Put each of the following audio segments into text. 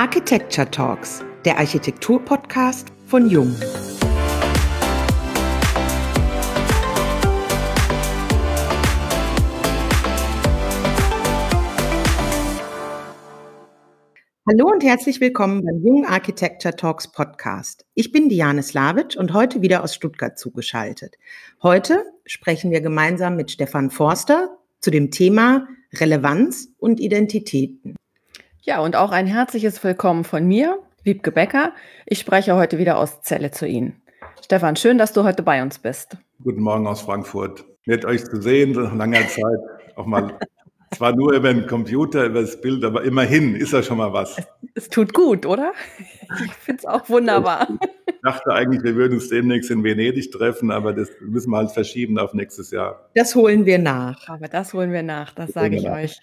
Architecture Talks, der Architektur-Podcast von Jung. Hallo und herzlich willkommen beim Jung Architecture Talks Podcast. Ich bin Diane Slavic und heute wieder aus Stuttgart zugeschaltet. Heute sprechen wir gemeinsam mit Stefan Forster zu dem Thema Relevanz und Identitäten. Ja, und auch ein herzliches Willkommen von mir, Wiebke Becker. Ich spreche heute wieder aus Celle zu Ihnen. Stefan, schön, dass du heute bei uns bist. Guten Morgen aus Frankfurt. Nett euch zu sehen, nach langer Zeit. Auch mal, zwar nur über den Computer, über das Bild, aber immerhin ist ja schon mal was. Es tut gut, oder? Ich finde es auch wunderbar. Ich dachte eigentlich, wir würden uns demnächst in Venedig treffen, aber das müssen wir halt verschieben auf nächstes Jahr. Das holen wir nach. Aber das holen wir nach, das sage ich euch.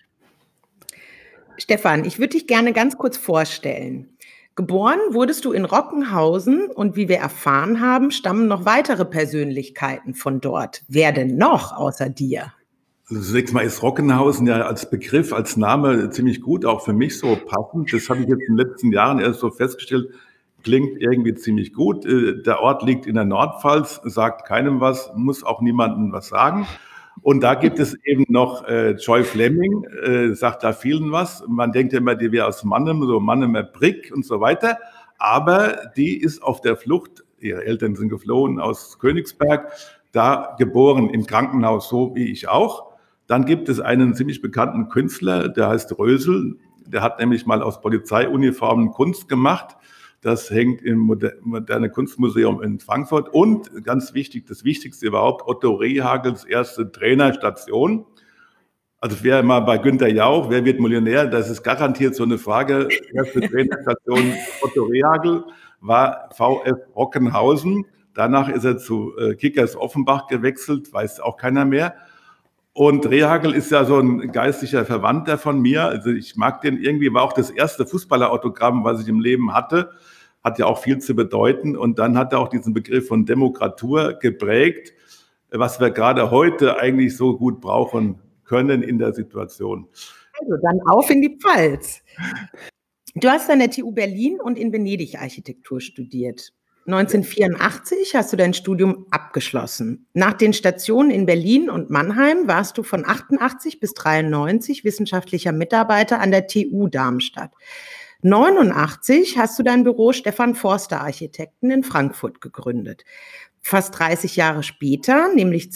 Stefan, ich würde dich gerne ganz kurz vorstellen. Geboren wurdest du in Rockenhausen und wie wir erfahren haben, stammen noch weitere Persönlichkeiten von dort. Wer denn noch außer dir? Also zunächst mal ist Rockenhausen ja als Begriff, als Name ziemlich gut, auch für mich so passend. Das habe ich jetzt in den letzten Jahren erst so festgestellt, klingt irgendwie ziemlich gut. Der Ort liegt in der Nordpfalz, sagt keinem was, muss auch niemandem was sagen. Und da gibt es eben noch Joy Fleming, sagt da vielen was. Man denkt ja immer, die wäre aus Mannheim, so Mannheimer Brick und so weiter. Aber die ist auf der Flucht, ihre Eltern sind geflohen aus Königsberg, da geboren im Krankenhaus, so wie ich auch. Dann gibt es einen ziemlich bekannten Künstler, der heißt Rösel. Der hat nämlich mal aus Polizeiuniformen Kunst gemacht. Das hängt im Moderne Kunstmuseum in Frankfurt. Und ganz wichtig, das Wichtigste überhaupt, Otto Rehhagels erste Trainerstation. Also wer mal bei Günther Jauch, wer wird Millionär? Das ist garantiert so eine Frage. Erste Trainerstation Otto Rehhagel war VfL Rockenhausen. Danach ist er zu Kickers Offenbach gewechselt, weiß auch keiner mehr. Und Rehhagel ist ja so ein geistlicher Verwandter von mir. Also ich mag den irgendwie, war auch das erste Fußballerautogramm, was ich im Leben hatte. Hat ja auch viel zu bedeuten. Und dann hat er auch diesen Begriff von Demokratur geprägt, was wir gerade heute eigentlich so gut brauchen können in der Situation. Also dann auf in die Pfalz. Du hast an der TU Berlin und in Venedig Architektur studiert. 1984 hast du dein Studium abgeschlossen. Nach den Stationen in Berlin und Mannheim warst du von 88 bis 93 wissenschaftlicher Mitarbeiter an der TU Darmstadt. 89 hast du dein Büro Stefan Forster Architekten in Frankfurt gegründet. Fast 30 Jahre später, nämlich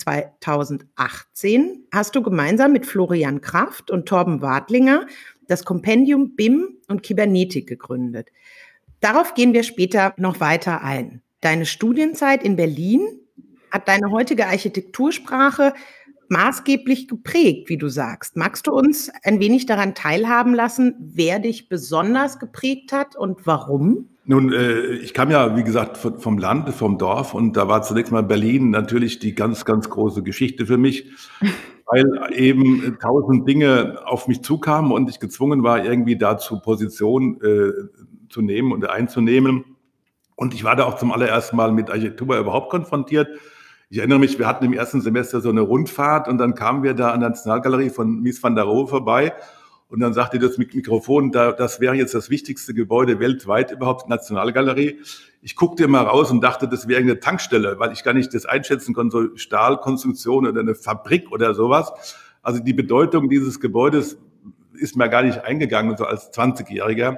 2018, hast du gemeinsam mit Florian Kraft und Torben Wadlinger das Kompendium BIM und Kybernetik gegründet. Darauf gehen wir später noch weiter ein. Deine Studienzeit in Berlin hat deine heutige Architektursprache maßgeblich geprägt, wie du sagst. Magst du uns ein wenig daran teilhaben lassen, wer dich besonders geprägt hat und warum? Nun, ich kam ja, wie gesagt, vom Land, vom Dorf und da war zunächst mal Berlin natürlich die ganz, ganz große Geschichte für mich, weil eben 1000 Dinge auf mich zukamen und ich gezwungen war, irgendwie dazu Position zu nehmen und einzunehmen. Und ich war da auch zum allerersten Mal mit Architektur überhaupt konfrontiert. Ich erinnere mich, wir hatten im ersten Semester so eine Rundfahrt und dann kamen wir da an der Nationalgalerie von Mies van der Rohe vorbei und dann sagte das Mikrofon, das wäre jetzt das wichtigste Gebäude weltweit überhaupt, die Nationalgalerie. Ich guckte mal raus und dachte, das wäre eine Tankstelle, weil ich gar nicht das einschätzen konnte, so Stahlkonstruktion oder eine Fabrik oder sowas. Also die Bedeutung dieses Gebäudes ist mir gar nicht eingegangen, so als 20-Jähriger.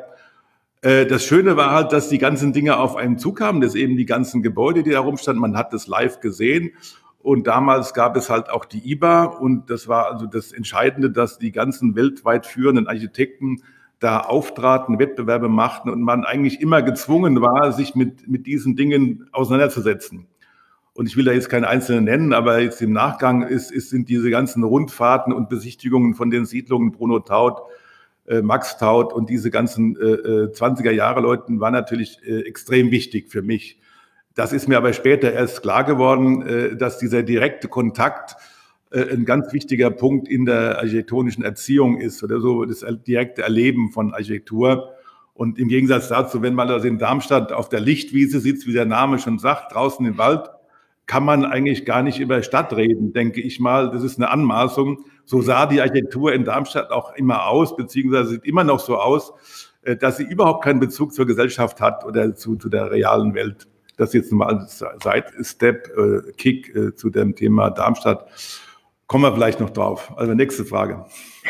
Das Schöne war halt, dass die ganzen Dinge auf einen zukamen, dass eben die ganzen Gebäude, die da rumstanden, man hat das live gesehen. Und damals gab es halt auch die IBA und das war also das Entscheidende, dass die ganzen weltweit führenden Architekten da auftraten, Wettbewerbe machten und man eigentlich immer gezwungen war, sich mit diesen Dingen auseinanderzusetzen. Und ich will da jetzt keine einzelnen nennen, aber jetzt im Nachgang sind diese ganzen Rundfahrten und Besichtigungen von den Siedlungen Bruno Taut, Max Taut und diese ganzen 20er-Jahre-Leuten war natürlich extrem wichtig für mich. Das ist mir aber später erst klar geworden, dass dieser direkte Kontakt ein ganz wichtiger Punkt in der architektonischen Erziehung ist oder so, das direkte Erleben von Architektur. Und im Gegensatz dazu, wenn man also in Darmstadt auf der Lichtwiese sitzt, wie der Name schon sagt, draußen im Wald, kann man eigentlich gar nicht über Stadt reden, denke ich mal. Das ist eine Anmaßung. So sah die Architektur in Darmstadt auch immer aus, beziehungsweise sieht immer noch so aus. dass sie überhaupt keinen Bezug zur Gesellschaft hat oder zu der realen Welt. Das jetzt mal als Side-Step-Kick zu dem Thema Darmstadt. Kommen wir vielleicht noch drauf. Also nächste Frage.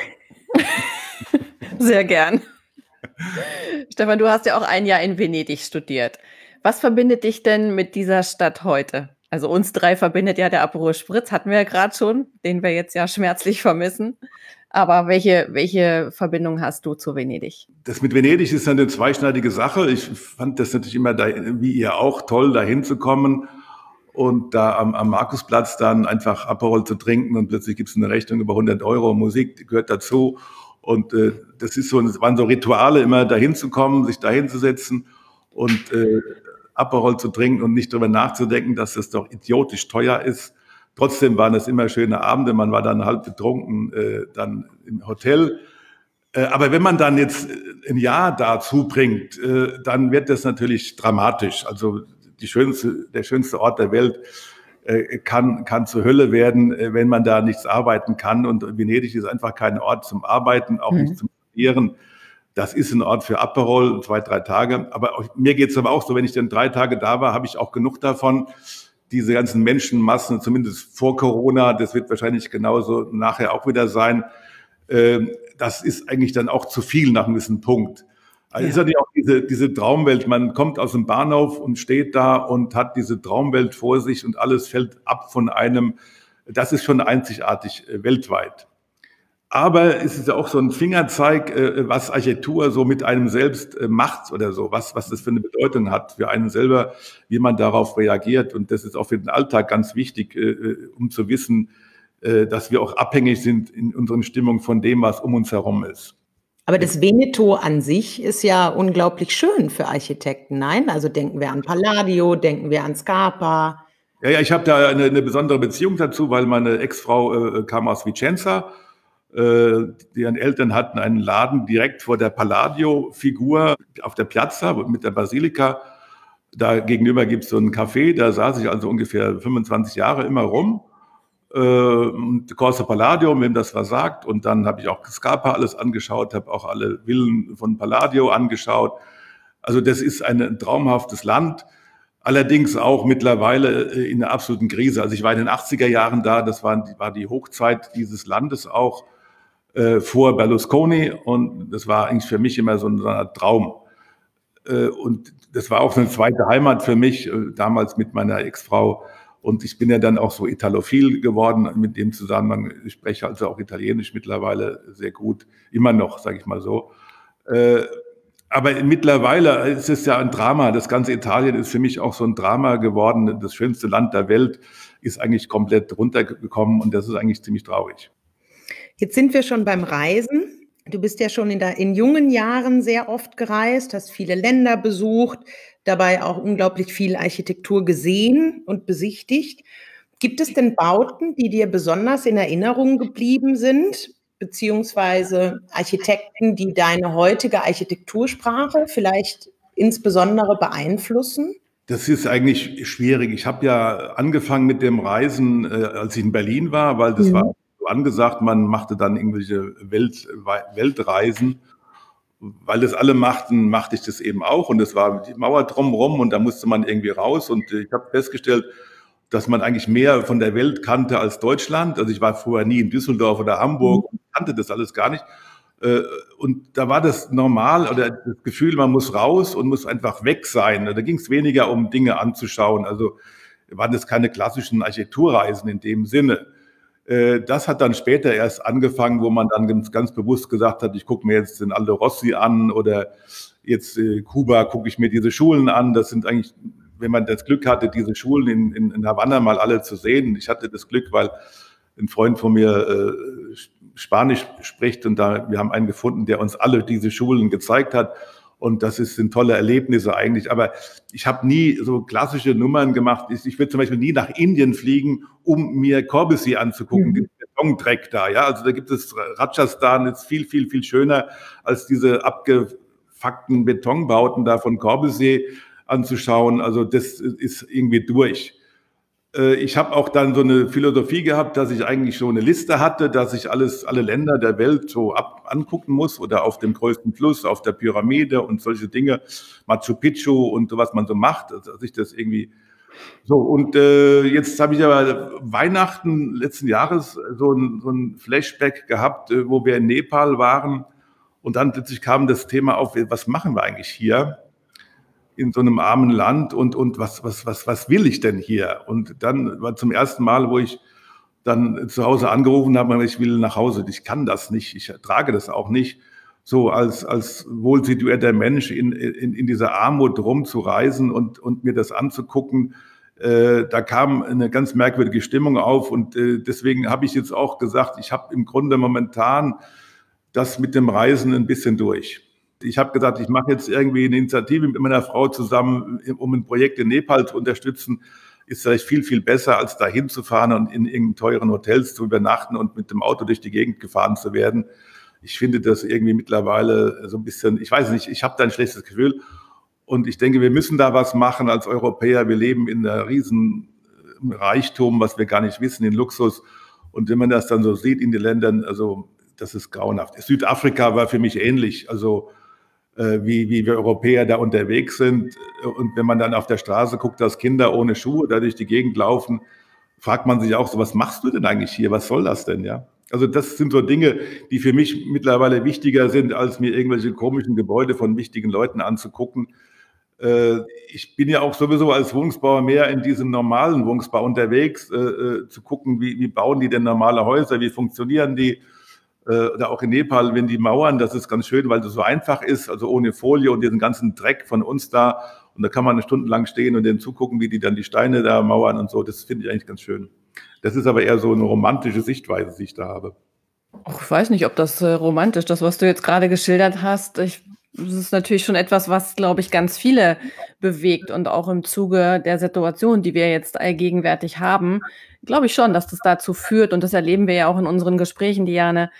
Sehr gern. Stefan, du hast ja auch ein Jahr in Venedig studiert. Was verbindet dich denn mit dieser Stadt heute? Also uns drei verbindet ja der Aperol Spritz, hatten wir ja gerade schon, den wir jetzt ja schmerzlich vermissen. Aber welche Verbindung hast du zu Venedig? Das mit Venedig ist eine zweischneidige Sache. Ich fand das natürlich immer, wie ihr auch, toll, da hinzukommen und da am Markusplatz dann einfach Aperol zu trinken und plötzlich gibt es eine Rechnung über 100 Euro. Musik gehört dazu. Und das waren so Rituale, immer dahin zu kommen, sich dahin zu setzen und Aperol zu trinken und nicht darüber nachzudenken, dass das doch idiotisch teuer ist. Trotzdem waren es immer schöne Abende. Man war dann halb betrunken, dann im Hotel. Aber wenn man dann jetzt ein Jahr da zubringt, dann wird das natürlich dramatisch. Also der schönste Ort der Welt kann zur Hölle werden, wenn man da nichts arbeiten kann. Und Venedig ist einfach kein Ort zum Arbeiten, auch nicht zum Studieren. Das ist ein Ort für Aperol, 2, 3 Tage. Aber mir geht es aber auch so, wenn ich dann 3 Tage da war, habe ich auch genug davon. Diese ganzen Menschenmassen, zumindest vor Corona, das wird wahrscheinlich genauso nachher auch wieder sein. Das ist eigentlich dann auch zu viel nach einem gewissen Punkt. Also ist natürlich auch diese Traumwelt. Man kommt aus dem Bahnhof und steht da und hat diese Traumwelt vor sich und alles fällt ab von einem. Das ist schon einzigartig weltweit. Aber es ist ja auch so ein Fingerzeig, was Architektur so mit einem selbst macht oder so, was das für eine Bedeutung hat für einen selber, wie man darauf reagiert. Und das ist auch für den Alltag ganz wichtig, um zu wissen, dass wir auch abhängig sind in unseren Stimmungen von dem, was um uns herum ist. Aber das Veneto an sich ist ja unglaublich schön für Architekten, nein? Also denken wir an Palladio, denken wir an Scarpa. Ja, ich habe da eine besondere Beziehung dazu, weil meine Ex-Frau kam aus Vicenza. Deren Eltern hatten einen Laden direkt vor der Palladio-Figur auf der Piazza mit der Basilika. Da gegenüber gibt es so ein Café, da saß ich also ungefähr 25 Jahre immer rum. Corso Palladio, wem das was sagt. Und dann habe ich auch Scarpa alles angeschaut, habe auch alle Villen von Palladio angeschaut. Also das ist ein traumhaftes Land. Allerdings auch mittlerweile in einer absoluten Krise. Also ich war in den 80er Jahren da, das war die Hochzeit dieses Landes auch vor Berlusconi und das war eigentlich für mich immer so ein Traum. Und das war auch so eine zweite Heimat für mich, damals mit meiner Ex-Frau. Und ich bin ja dann auch so italophil geworden mit dem Zusammenhang. Ich spreche also auch Italienisch mittlerweile sehr gut, immer noch, sage ich mal so. Aber mittlerweile ist es ja ein Drama. Das ganze Italien ist für mich auch so ein Drama geworden. Das schönste Land der Welt ist eigentlich komplett runtergekommen und das ist eigentlich ziemlich traurig. Jetzt sind wir schon beim Reisen. Du bist ja schon in jungen Jahren sehr oft gereist, hast viele Länder besucht, dabei auch unglaublich viel Architektur gesehen und besichtigt. Gibt es denn Bauten, die dir besonders in Erinnerung geblieben sind, beziehungsweise Architekten, die deine heutige Architektursprache vielleicht insbesondere beeinflussen? Das ist eigentlich schwierig. Ich habe ja angefangen mit dem Reisen, als ich in Berlin war, weil das war so angesagt, man machte dann irgendwelche Weltreisen. Weil das alle machten, machte ich das eben auch. Und es war die Mauer drumherum und da musste man irgendwie raus. Und ich habe festgestellt, dass man eigentlich mehr von der Welt kannte als Deutschland. Also ich war vorher nie in Düsseldorf oder Hamburg und kannte das alles gar nicht. Und da war das normal oder das Gefühl, man muss raus und muss einfach weg sein. Da ging es weniger um Dinge anzuschauen. Also waren das keine klassischen Architekturreisen in dem Sinne. Das hat dann später erst angefangen, wo man dann ganz bewusst gesagt hat, ich gucke mir jetzt den Aldo Rossi an oder jetzt Kuba gucke ich mir diese Schulen an. Das sind eigentlich, wenn man das Glück hatte, diese Schulen in Havanna mal alle zu sehen. Ich hatte das Glück, weil ein Freund von mir Spanisch spricht und wir haben einen gefunden, der uns alle diese Schulen gezeigt hat. Und sind tolle Erlebnisse eigentlich. Aber ich habe nie so klassische Nummern gemacht. Ich will zum Beispiel nie nach Indien fliegen, um mir Corbusier anzugucken, den Betondreck da. Ja? Also da gibt es Rajasthan, ist viel, viel, viel schöner als diese abgefuckten Betonbauten da von Corbusier anzuschauen. Also das ist irgendwie durch. Ich habe auch dann so eine Philosophie gehabt, dass ich eigentlich so eine Liste hatte, dass ich alle Länder der Welt so angucken muss oder auf dem größten Fluss, auf der Pyramide und solche Dinge, Machu Picchu und so, was man so macht, dass ich das irgendwie so. Und jetzt habe ich aber Weihnachten letzten Jahres so ein Flashback gehabt, wo wir in Nepal waren und dann plötzlich kam das Thema auf, was machen wir eigentlich hier in so einem armen Land und was will ich denn hier? Und dann war zum ersten Mal, wo ich dann zu Hause angerufen habe, ich will nach Hause, ich kann das nicht, ich ertrage das auch nicht, so als wohlsituierter Mensch in dieser Armut rumzureisen und mir das anzugucken. Da kam eine ganz merkwürdige Stimmung auf und deswegen habe ich jetzt auch gesagt, ich habe im Grunde momentan das mit dem Reisen ein bisschen durch. Ich habe gesagt, ich mache jetzt irgendwie eine Initiative mit meiner Frau zusammen, um ein Projekt in Nepal zu unterstützen. Ist vielleicht viel, viel besser, als da hinzufahren und in irgendeinen teuren Hotels zu übernachten und mit dem Auto durch die Gegend gefahren zu werden. Ich finde das irgendwie mittlerweile so ein bisschen, ich weiß nicht, ich habe da ein schlechtes Gefühl. Und ich denke, wir müssen da was machen als Europäer. Wir leben in einer riesen Reichtum, was wir gar nicht wissen, in Luxus. Und wenn man das dann so sieht in den Ländern, also das ist grauenhaft. Südafrika war für mich ähnlich. Also wie wir Europäer da unterwegs sind. Und wenn man dann auf der Straße guckt, dass Kinder ohne Schuhe da durch die Gegend laufen, fragt man sich auch so, was machst du denn eigentlich hier? Was soll das denn, ja? Also das sind so Dinge, die für mich mittlerweile wichtiger sind, als mir irgendwelche komischen Gebäude von wichtigen Leuten anzugucken. Ich bin ja auch sowieso als Wohnungsbauer mehr in diesem normalen Wohnungsbau unterwegs, zu gucken, wie bauen die denn normale Häuser, wie funktionieren die? Oder auch in Nepal, wenn die Mauern, das ist ganz schön, weil das so einfach ist, also ohne Folie und diesen ganzen Dreck von uns da. Und da kann man stundenlang stehen und denen zugucken, wie die dann die Steine da mauern und so. Das finde ich eigentlich ganz schön. Das ist aber eher so eine romantische Sichtweise, die ich da habe. Och, ich weiß nicht, ob das romantisch, das, was du jetzt gerade geschildert hast. Das ist natürlich schon etwas, was, glaube ich, ganz viele bewegt und auch im Zuge der Situation, die wir jetzt allgegenwärtig haben, glaube ich schon, dass das dazu führt und das erleben wir ja auch in unseren Gesprächen, Diane.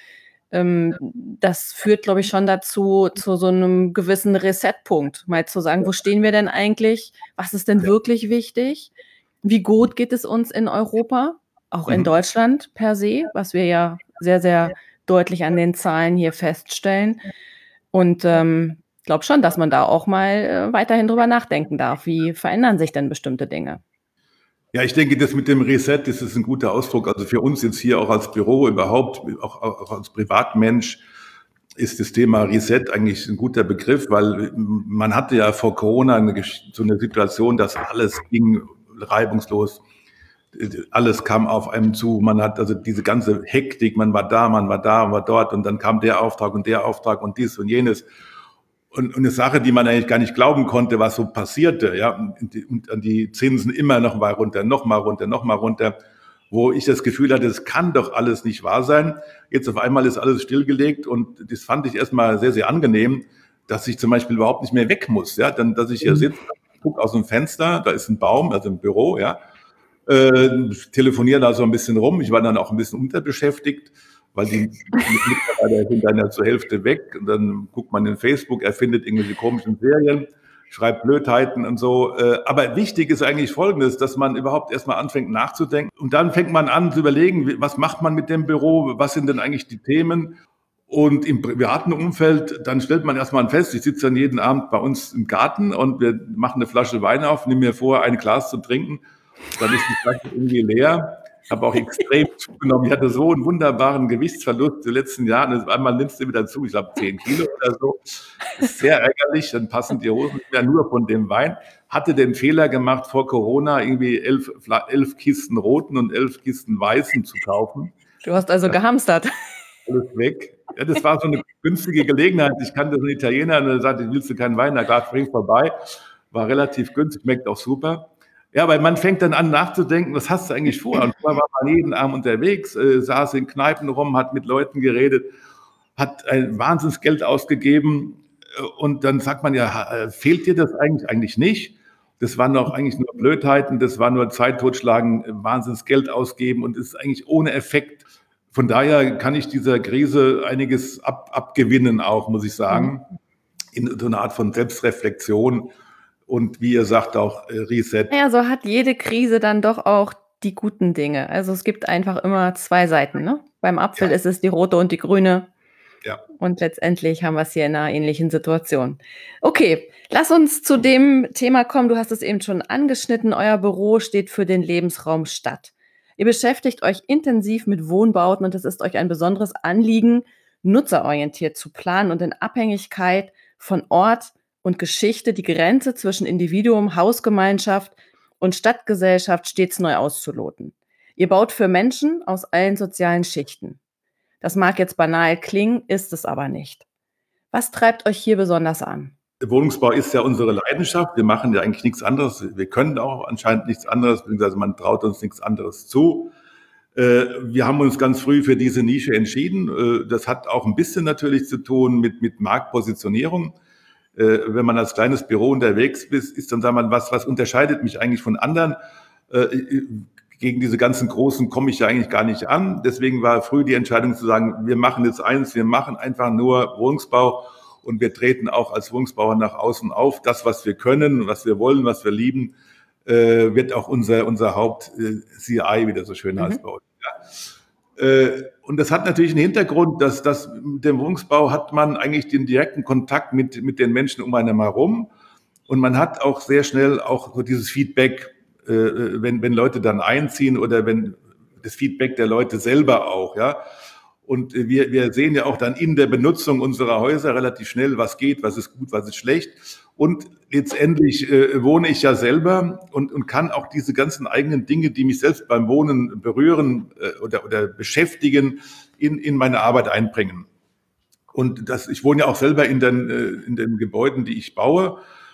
Das führt, glaube ich, schon dazu, zu so einem gewissen Reset-Punkt, mal zu sagen, wo stehen wir denn eigentlich? Was ist denn wirklich wichtig? Wie gut geht es uns in Europa? Auch in Deutschland per se, was wir ja sehr, sehr deutlich an den Zahlen hier feststellen. Und glaube schon, dass man da auch mal weiterhin drüber nachdenken darf. Wie verändern sich denn bestimmte Dinge? Ja, ich denke, das mit dem Reset, das ist ein guter Ausdruck. Also für uns jetzt hier auch als Büro überhaupt, auch als Privatmensch, ist das Thema Reset eigentlich ein guter Begriff, weil man hatte ja vor Corona so eine Situation, dass alles ging reibungslos. Alles kam auf einem zu. Man hat also diese ganze Hektik, man war da, man war dort und dann kam der Auftrag und dies und jenes. Und eine Sache, die man eigentlich gar nicht glauben konnte, was so passierte, ja, und die Zinsen immer noch mal runter, noch mal runter, wo ich das Gefühl hatte, es kann doch alles nicht wahr sein. Jetzt auf einmal ist alles stillgelegt und das fand ich erstmal sehr, sehr angenehm, dass ich zum Beispiel überhaupt nicht mehr weg muss, ja, dann, dass ich hier sitze, gucke aus dem Fenster, da ist ein Baum, also ein Büro, ja, telefoniere da so ein bisschen rum. Ich war dann auch ein bisschen unterbeschäftigt, weil die Mitarbeiter sind dann ja zur Hälfte weg. Und dann guckt man in Facebook, er findet irgendwelche komischen Serien, schreibt Blödheiten und so. Aber wichtig ist eigentlich Folgendes, dass man überhaupt erstmal anfängt nachzudenken. Und dann fängt man an zu überlegen, was macht man mit dem Büro? Was sind denn eigentlich die Themen? Und im privaten Umfeld, dann stellt man erstmal fest, ich sitze dann jeden Abend bei uns im Garten und wir machen eine Flasche Wein auf, nehmen mir vor, ein Glas zu trinken. Dann ist die Flasche irgendwie leer. Ich habe auch extrem zugenommen. Ich hatte so einen wunderbaren Gewichtsverlust in den letzten Jahren. Also einmal nimmst du wieder zu, ich glaube 10 Kilo oder so. Das ist sehr ärgerlich. Dann passen die Hosen nicht mehr nur von dem Wein. Hatte den Fehler gemacht, vor Corona irgendwie 11 Kisten roten und 11 Kisten weißen zu kaufen. Du hast also gehamstert. Alles weg. Ja, das war so eine günstige Gelegenheit. Ich kannte so einen Italiener und er sagte, willst du keinen Wein? Na klar, spring vorbei. War relativ günstig, schmeckt auch super. Ja, weil man fängt dann an nachzudenken, was hast du eigentlich vor? Und vorher war man jeden Abend unterwegs, saß in Kneipen rum, hat mit Leuten geredet, hat ein Wahnsinnsgeld ausgegeben und dann sagt man ja, fehlt dir das eigentlich? Eigentlich nicht. Das waren doch eigentlich nur Blödheiten, das war nur Zeit totschlagen, Wahnsinnsgeld ausgeben und ist eigentlich ohne Effekt. Von daher kann ich dieser Krise einiges abgewinnen auch, muss ich sagen, in so einer Art von Selbstreflexion. und wie ihr sagt auch Reset. Ja, so hat jede Krise dann doch auch die guten Dinge. Also es gibt einfach immer zwei Seiten, ne? Beim Apfel Ja. ist es die rote und die grüne. Ja. Und letztendlich haben wir es hier in einer ähnlichen Situation. Okay, lass uns zu dem Thema kommen. Du hast es eben schon angeschnitten. Euer Büro steht für den Lebensraum Stadt. Ihr beschäftigt euch intensiv mit Wohnbauten und es ist euch ein besonderes Anliegen, nutzerorientiert zu planen und in Abhängigkeit von Ort und Geschichte die Grenze zwischen Individuum, Hausgemeinschaft und Stadtgesellschaft stets neu auszuloten. Ihr baut für Menschen aus allen sozialen Schichten. Das mag jetzt banal klingen, ist es aber nicht. Was treibt euch hier besonders an? Wohnungsbau ist ja unsere Leidenschaft. Wir machen ja eigentlich nichts anderes. Wir können auch anscheinend nichts anderes, beziehungsweise man traut uns nichts anderes zu. Wir haben uns ganz früh für diese Nische entschieden. Das hat auch ein bisschen natürlich zu tun mit Marktpositionierung. Wenn man als kleines Büro unterwegs ist, dann sagt man, was unterscheidet mich eigentlich von anderen? Gegen diese ganzen Großen komme ich ja eigentlich gar nicht an. Deswegen war früh die Entscheidung zu sagen, wir machen jetzt eins, wir machen einfach nur Wohnungsbau und wir treten auch als Wohnungsbauer nach außen auf. Das, was wir können, was wir wollen, was wir lieben, wird auch unser Haupt-CI, wie das so schön heißt bei uns. Ja. Und das hat natürlich einen Hintergrund, dass mit dem Wohnungsbau hat man eigentlich den direkten Kontakt mit den Menschen um einen herum und man hat auch sehr schnell auch so dieses Feedback, wenn Leute dann einziehen oder wenn das Feedback der Leute selber auch, ja. Und wir sehen ja auch dann in der Benutzung unserer Häuser relativ schnell, was geht, was ist gut, was ist schlecht. Und letztendlich wohne ich ja selber und kann auch diese ganzen eigenen Dinge, die mich selbst beim Wohnen berühren oder beschäftigen, in meine Arbeit einbringen. Und ich wohne ja auch selber in den Gebäuden, die ich baue.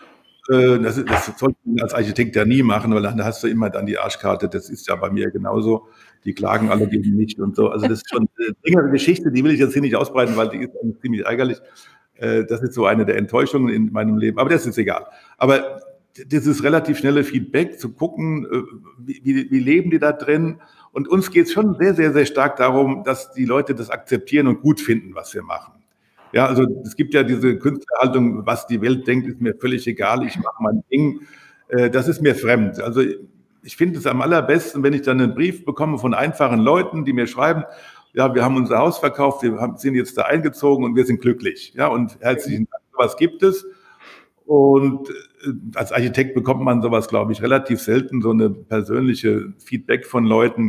Das sollte man als Architekt ja nie machen, weil dann hast du immer dann die Arschkarte. Das ist ja bei mir genauso. Die klagen alle gegen mich und so. Also das ist schon eine längere Geschichte, die will ich jetzt hier nicht ausbreiten, weil die ist eigentlich ziemlich ärgerlich. Das ist so eine der Enttäuschungen in meinem Leben. Aber das ist egal. Aber dieses relativ schnelle Feedback, zu gucken, wie leben die da drin? Und uns geht es schon sehr, sehr, sehr stark darum, dass die Leute das akzeptieren und gut finden, was wir machen. Ja, also es gibt ja diese Künstlerhaltung, was die Welt denkt, ist mir völlig egal, ich mache mein Ding. Das ist mir fremd. Also ich finde es am allerbesten, wenn ich dann einen Brief bekomme von einfachen Leuten, die mir schreiben, ja, wir haben unser Haus verkauft, sind jetzt da eingezogen und wir sind glücklich. Ja, und herzlichen Dank, sowas gibt es. Und als Architekt bekommt man sowas, glaube ich, relativ selten, so eine persönliche Feedback von Leuten.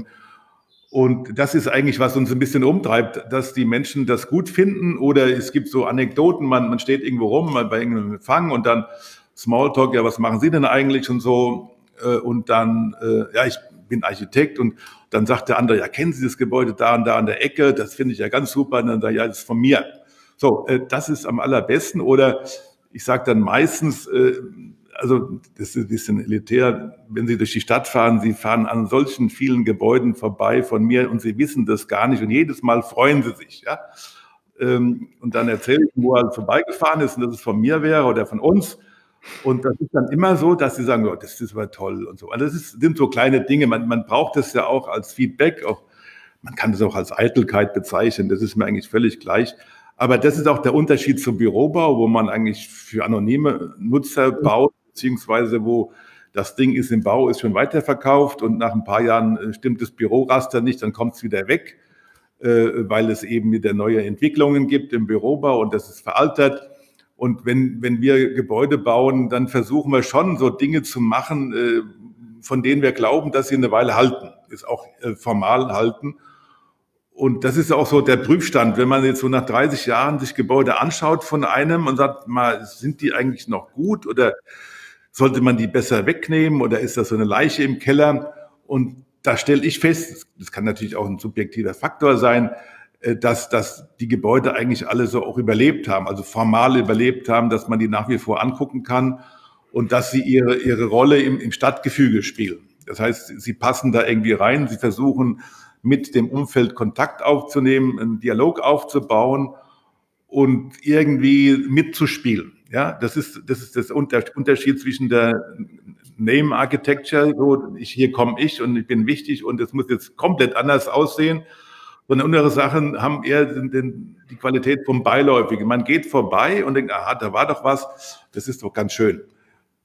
Und das ist eigentlich, was uns ein bisschen umtreibt, dass die Menschen das gut finden oder es gibt so Anekdoten, man steht irgendwo rum, bei irgendeinem Empfang und dann Smalltalk, ja, was machen Sie denn eigentlich und so und dann, ja, ich bin Architekt und dann sagt der andere, ja, kennen Sie das Gebäude da und da an der Ecke, das finde ich ja ganz super und dann sagt, ja, das ist von mir. So, das ist am allerbesten oder ich sage dann meistens, also das ist ein bisschen elitär, wenn Sie durch die Stadt fahren, Sie fahren an solchen vielen Gebäuden vorbei von mir und Sie wissen das gar nicht und jedes Mal freuen Sie sich. Ja? Und dann erzähle ich, wo er vorbeigefahren ist und dass es von mir wäre oder von uns. Und das ist dann immer so, dass Sie sagen, oh, das ist aber toll und so. Also das sind so kleine Dinge, man braucht das ja auch als Feedback, auch, man kann das auch als Eitelkeit bezeichnen, das ist mir eigentlich völlig gleich. Aber das ist auch der Unterschied zum Bürobau, wo man eigentlich für anonyme Nutzer baut, beziehungsweise wo das Ding ist im Bau, ist schon weiterverkauft und nach ein paar Jahren stimmt das Büroraster nicht, dann kommt es wieder weg, weil es eben wieder neue Entwicklungen gibt im Bürobau und das ist veraltet. Und wenn wir Gebäude bauen, dann versuchen wir schon so Dinge zu machen, von denen wir glauben, dass sie eine Weile halten, ist auch formal halten. Und das ist auch so der Prüfstand, wenn man jetzt so nach 30 Jahren sich Gebäude anschaut von einem und sagt mal, sind die eigentlich noch gut oder sollte man die besser wegnehmen oder ist das so eine Leiche im Keller? Und da stelle ich fest, das kann natürlich auch ein subjektiver Faktor sein, dass die Gebäude eigentlich alle so auch überlebt haben, also formal überlebt haben, dass man die nach wie vor angucken kann und dass sie ihre Rolle im Stadtgefüge spielen. Das heißt, sie passen da irgendwie rein, sie versuchen mit dem Umfeld Kontakt aufzunehmen, einen Dialog aufzubauen und irgendwie mitzuspielen. Ja, das ist das Unterschied zwischen der Name Architecture, so hier komme ich und ich bin wichtig und es muss jetzt komplett anders aussehen. Und andere Sachen haben eher die Qualität vom Beiläufigen. Man geht vorbei und denkt, aha, da war doch was, das ist doch ganz schön.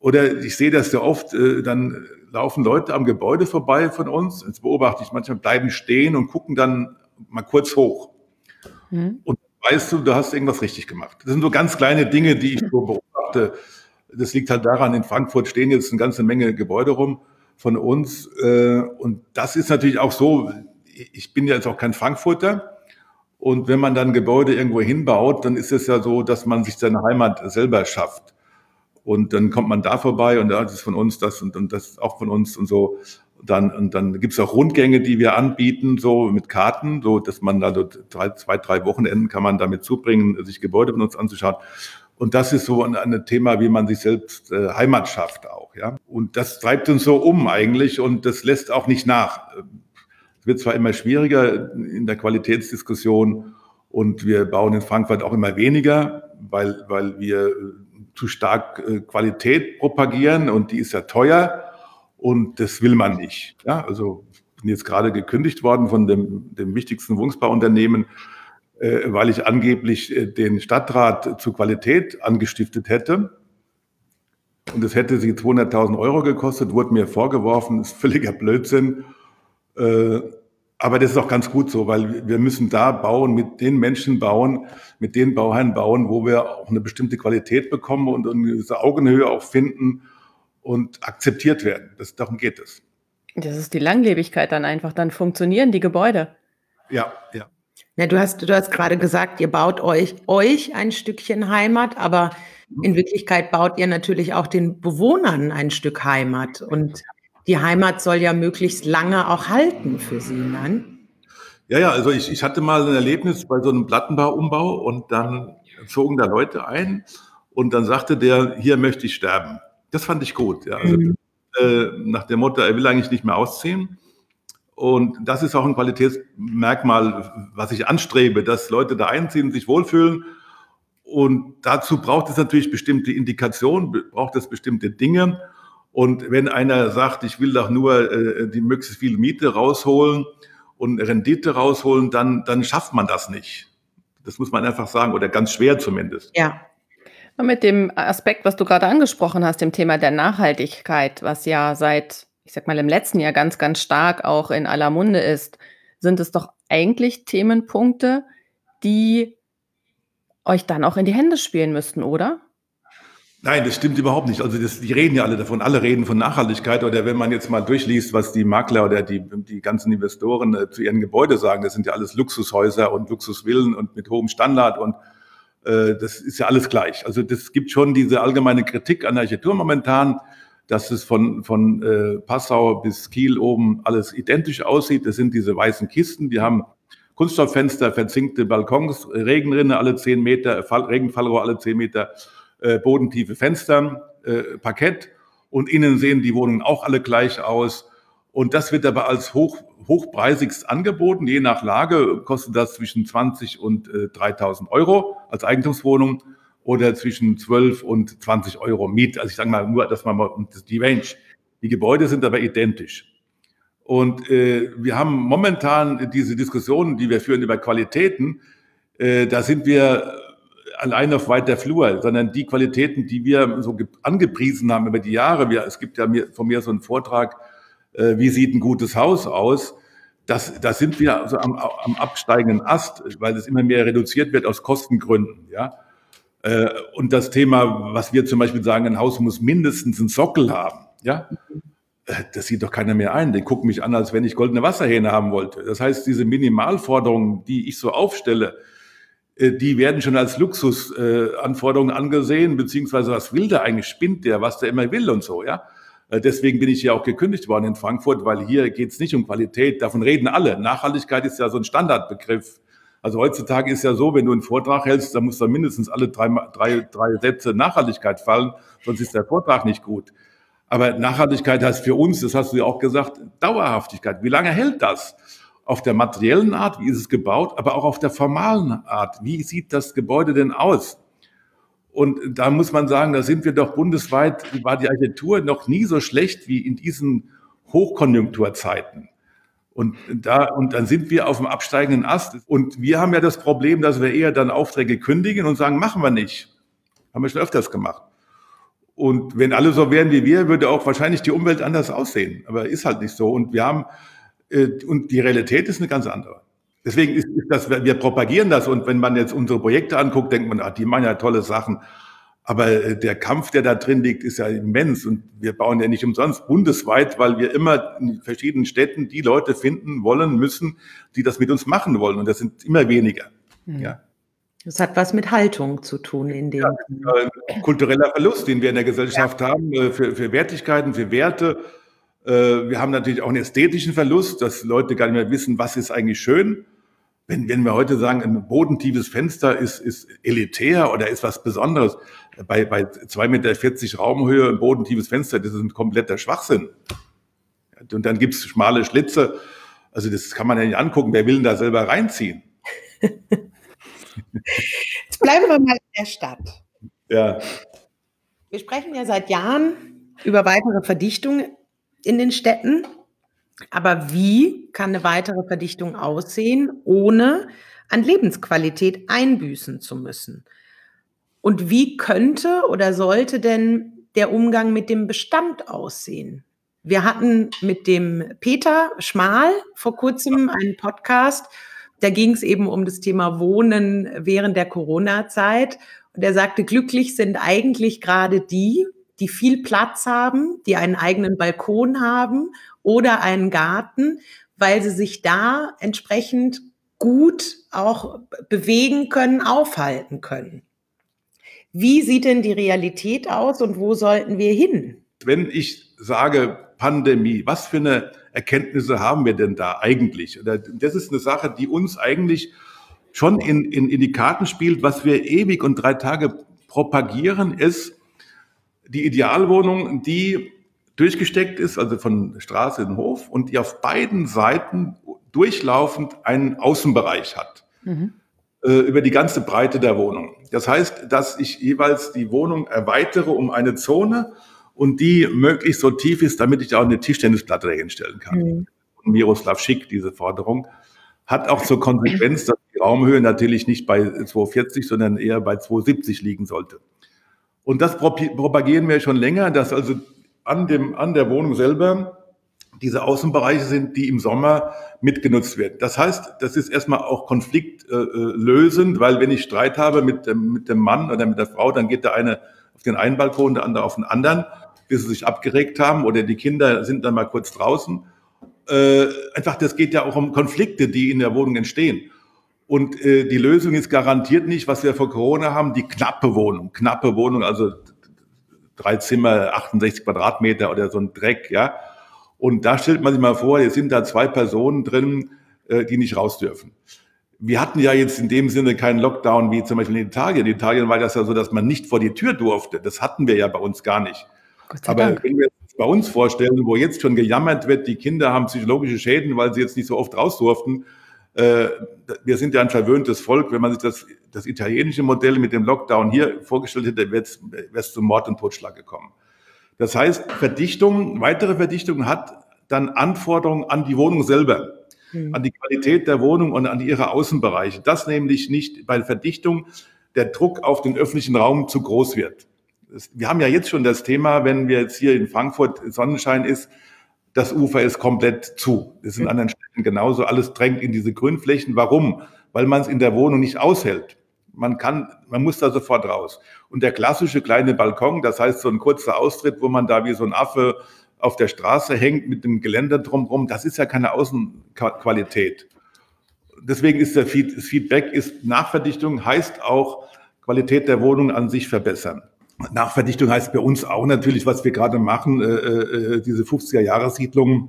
Oder ich sehe das sehr oft, dann laufen Leute am Gebäude vorbei von uns, das beobachte ich manchmal, bleiben stehen und gucken dann mal kurz hoch. Und weißt du, du hast irgendwas richtig gemacht. Das sind so ganz kleine Dinge, die ich so beobachte. Das liegt halt daran, in Frankfurt stehen jetzt eine ganze Menge Gebäude rum von uns. Und das ist natürlich auch so, ich bin ja jetzt auch kein Frankfurter. Und wenn man dann Gebäude irgendwo hinbaut, dann ist es ja so, dass man sich seine Heimat selber schafft. Und dann kommt man da vorbei und da ist von uns das und das ist auch von uns und so. Und dann gibt es auch Rundgänge, die wir anbieten, so mit Karten, so dass man da so 2-3 Wochenenden kann man damit zubringen, sich Gebäude von uns anzuschauen. Und das ist so ein Thema, wie man sich selbst Heimat schafft auch, ja. Und das treibt uns so eigentlich und das lässt auch nicht nach. Es wird zwar immer schwieriger in der Qualitätsdiskussion und wir bauen in Frankfurt auch immer weniger, weil wir zu stark Qualität propagieren und die ist ja teuer und das will man nicht. Ja, also ich bin jetzt gerade gekündigt worden von dem wichtigsten Wohnungsbauunternehmen, weil ich angeblich den Stadtrat zu Qualität angestiftet hätte. Und es hätte sie 200.000 Euro gekostet, wurde mir vorgeworfen, ist völliger Blödsinn. Aber das ist auch ganz gut so, weil wir müssen da bauen, mit den Menschen bauen, mit den Bauherren bauen, wo wir auch eine bestimmte Qualität bekommen und diese Augenhöhe auch finden und akzeptiert werden. Darum geht es. Das ist die Langlebigkeit dann einfach, dann funktionieren die Gebäude. Ja. Ja, du hast gerade gesagt, ihr baut euch ein Stückchen Heimat, aber in Wirklichkeit baut ihr natürlich auch den Bewohnern ein Stück Heimat und die Heimat soll ja möglichst lange auch halten für sie, nein? Ja, also ich hatte mal ein Erlebnis bei so einem Plattenbauumbau und dann zogen da Leute ein und dann sagte der, hier möchte ich sterben. Das fand ich gut. Ja. Also nach dem Motto, er will eigentlich nicht mehr ausziehen. Und das ist auch ein Qualitätsmerkmal, was ich anstrebe, dass Leute da einziehen, sich wohlfühlen. Und dazu braucht es natürlich bestimmte Indikationen, braucht es bestimmte Dinge. Und wenn einer sagt, ich will doch nur die möglichst viel Miete rausholen und Rendite rausholen, dann schafft man das nicht. Das muss man einfach sagen, oder ganz schwer zumindest. Ja. Mit dem Aspekt, was du gerade angesprochen hast, dem Thema der Nachhaltigkeit, was ja seit, ich sag mal, im letzten Jahr ganz, ganz stark auch in aller Munde ist, sind es doch eigentlich Themenpunkte, die euch dann auch in die Hände spielen müssten, oder? Nein, das stimmt überhaupt nicht. Also die reden ja alle davon, alle reden von Nachhaltigkeit. Oder wenn man jetzt mal durchliest, was die Makler oder die ganzen Investoren zu ihren Gebäuden sagen, das sind ja alles Luxushäuser und Luxusvillen und mit hohem Standard und das ist ja alles gleich. Also das gibt schon diese allgemeine Kritik an der Architektur momentan, dass es von Passau bis Kiel oben alles identisch aussieht. Das sind diese weißen Kisten, die haben Kunststofffenster, verzinkte Balkons, Regenrinne alle 10 Meter, Regenfallrohr alle 10 Meter, bodentiefe Fenster, Parkett und innen sehen die Wohnungen auch alle gleich aus. Und das wird aber als hochpreisigst angeboten. Je nach Lage kostet das zwischen 20 und 3.000 Euro als Eigentumswohnung oder zwischen 12 und 20 Euro Miet. Also ich sage mal nur, dass man mal die Range. Die Gebäude sind aber identisch. Und wir haben momentan diese Diskussionen, die wir führen über Qualitäten, da sind wir allein auf weiter Flur, sondern die Qualitäten, die wir so angepriesen haben über die Jahre. Es gibt ja von mir so einen Vortrag, wie sieht ein gutes Haus aus? Da sind wir also am absteigenden Ast, weil es immer mehr reduziert wird aus Kostengründen. Ja? Und das Thema, was wir zum Beispiel sagen, ein Haus muss mindestens einen Sockel haben. Ja? Das sieht doch keiner mehr ein. Die gucken mich an, als wenn ich goldene Wasserhähne haben wollte. Das heißt, diese Minimalforderungen, die ich so aufstelle, die werden schon als Luxusanforderungen angesehen, beziehungsweise was will der eigentlich, spinnt der, was der immer will und so, ja. Deswegen bin ich ja auch gekündigt worden in Frankfurt, weil hier geht es nicht um Qualität, davon reden alle. Nachhaltigkeit ist ja so ein Standardbegriff. Also heutzutage ist ja so, wenn du einen Vortrag hältst, dann muss da mindestens alle drei Sätze Nachhaltigkeit fallen, sonst ist der Vortrag nicht gut. Aber Nachhaltigkeit heißt für uns, das hast du ja auch gesagt, Dauerhaftigkeit. Wie lange hält das? Auf der materiellen Art, wie ist es gebaut, aber auch auf der formalen Art. Wie sieht das Gebäude denn aus? Und da muss man sagen, da sind wir doch bundesweit, war die Architektur noch nie so schlecht wie in diesen Hochkonjunkturzeiten. Und dann sind wir auf dem absteigenden Ast. Und wir haben ja das Problem, dass wir eher dann Aufträge kündigen und sagen, machen wir nicht. Haben wir schon öfters gemacht. Und wenn alle so wären wie wir, würde auch wahrscheinlich die Umwelt anders aussehen. Aber ist halt nicht so. Und und die Realität ist eine ganz andere. Deswegen ist das, wir propagieren das. Und wenn man jetzt unsere Projekte anguckt, denkt man, die machen ja tolle Sachen. Aber der Kampf, der da drin liegt, ist ja immens. Und wir bauen ja nicht umsonst bundesweit, weil wir immer in verschiedenen Städten die Leute finden wollen, müssen, die das mit uns machen wollen. Und das sind immer weniger. Ja. Das hat was mit Haltung zu tun in dem. Ein kultureller Verlust, den wir in der Gesellschaft haben, für Wertigkeiten, für Werte. Wir haben natürlich auch einen ästhetischen Verlust, dass Leute gar nicht mehr wissen, was ist eigentlich schön. Wenn wir heute sagen, ein bodentiefes Fenster ist elitär oder ist was Besonderes, bei 2,40 Meter Raumhöhe ein bodentiefes Fenster, das ist ein kompletter Schwachsinn. Und dann gibt's schmale Schlitze, also das kann man ja nicht angucken, wer will denn da selber reinziehen? Jetzt bleiben wir mal in der Stadt. Ja. Wir sprechen ja seit Jahren über weitere Verdichtung in den Städten. Aber wie kann eine weitere Verdichtung aussehen, ohne an Lebensqualität einbüßen zu müssen? Und wie könnte oder sollte denn der Umgang mit dem Bestand aussehen? Wir hatten mit dem Peter Schmal vor kurzem einen Podcast, da ging es eben um das Thema Wohnen während der Corona-Zeit. Und er sagte, glücklich sind eigentlich gerade die viel Platz haben, die einen eigenen Balkon haben oder einen Garten, weil sie sich da entsprechend gut auch bewegen können, aufhalten können. Wie sieht denn die Realität aus und wo sollten wir hin? Wenn ich sage Pandemie, was für eine Erkenntnisse haben wir denn da eigentlich? Das ist eine Sache, die uns eigentlich schon in die Karten spielt. Was wir ewig und 3 Tage propagieren, ist die Idealwohnung, die durchgesteckt ist, also von Straße in Hof, und die auf beiden Seiten durchlaufend einen Außenbereich hat. Über die ganze Breite der Wohnung. Das heißt, dass ich jeweils die Wohnung erweitere um eine Zone und die möglichst so tief ist, damit ich auch eine Tischtennisplatte dahin stellen kann. Miroslav Schick, diese Forderung, hat auch zur Konsequenz, dass die Raumhöhe natürlich nicht bei 2,40, sondern eher bei 2,70 liegen sollte. Und das propagieren wir schon länger, dass also an der Wohnung selber diese Außenbereiche sind, die im Sommer mitgenutzt werden. Das heißt, das ist erstmal auch konfliktlösend, weil wenn ich Streit habe mit dem Mann oder mit der Frau, dann geht der eine auf den einen Balkon, der andere auf den anderen, bis sie sich abgeregt haben oder die Kinder sind dann mal kurz draußen. Einfach, das geht ja auch um Konflikte, die in der Wohnung entstehen. Und die Lösung ist garantiert nicht, was wir vor Corona haben, die knappe Wohnung, also 3 Zimmer, 68 Quadratmeter oder so ein Dreck, ja. Und da stellt man sich mal vor, jetzt sind da 2 Personen drin, die nicht raus dürfen. Wir hatten ja jetzt in dem Sinne keinen Lockdown wie zum Beispiel in Italien. In Italien war das ja so, dass man nicht vor die Tür durfte. Das hatten wir ja bei uns gar nicht. Aber wenn wir uns bei uns vorstellen, wo jetzt schon gejammert wird, die Kinder haben psychologische Schäden, weil sie jetzt nicht so oft raus durften. Wir sind ja ein verwöhntes Volk. Wenn man sich das italienische Modell mit dem Lockdown hier vorgestellt hätte, wäre es zum Mord und Totschlag gekommen. Das heißt, weitere Verdichtung hat dann Anforderungen an die Wohnung selber, an die Qualität der Wohnung und an ihre Außenbereiche. Dass nämlich nicht bei Verdichtung der Druck auf den öffentlichen Raum zu groß wird. Wir haben ja jetzt schon das Thema, wenn wir jetzt hier in Frankfurt Sonnenschein ist, das Ufer ist komplett zu. Das ist in anderen Städten genauso. Alles drängt in diese Grünflächen. Warum? Weil man es in der Wohnung nicht aushält. Man muss da sofort raus. Und der klassische kleine Balkon, das heißt so ein kurzer Austritt, wo man da wie so ein Affe auf der Straße hängt mit dem Geländer drumherum, das ist ja keine Außenqualität. Deswegen ist das Feedback, Nachverdichtung heißt auch Qualität der Wohnung an sich verbessern. Nachverdichtung heißt bei uns auch natürlich, was wir gerade machen, diese 50er-Jahre-Siedlungen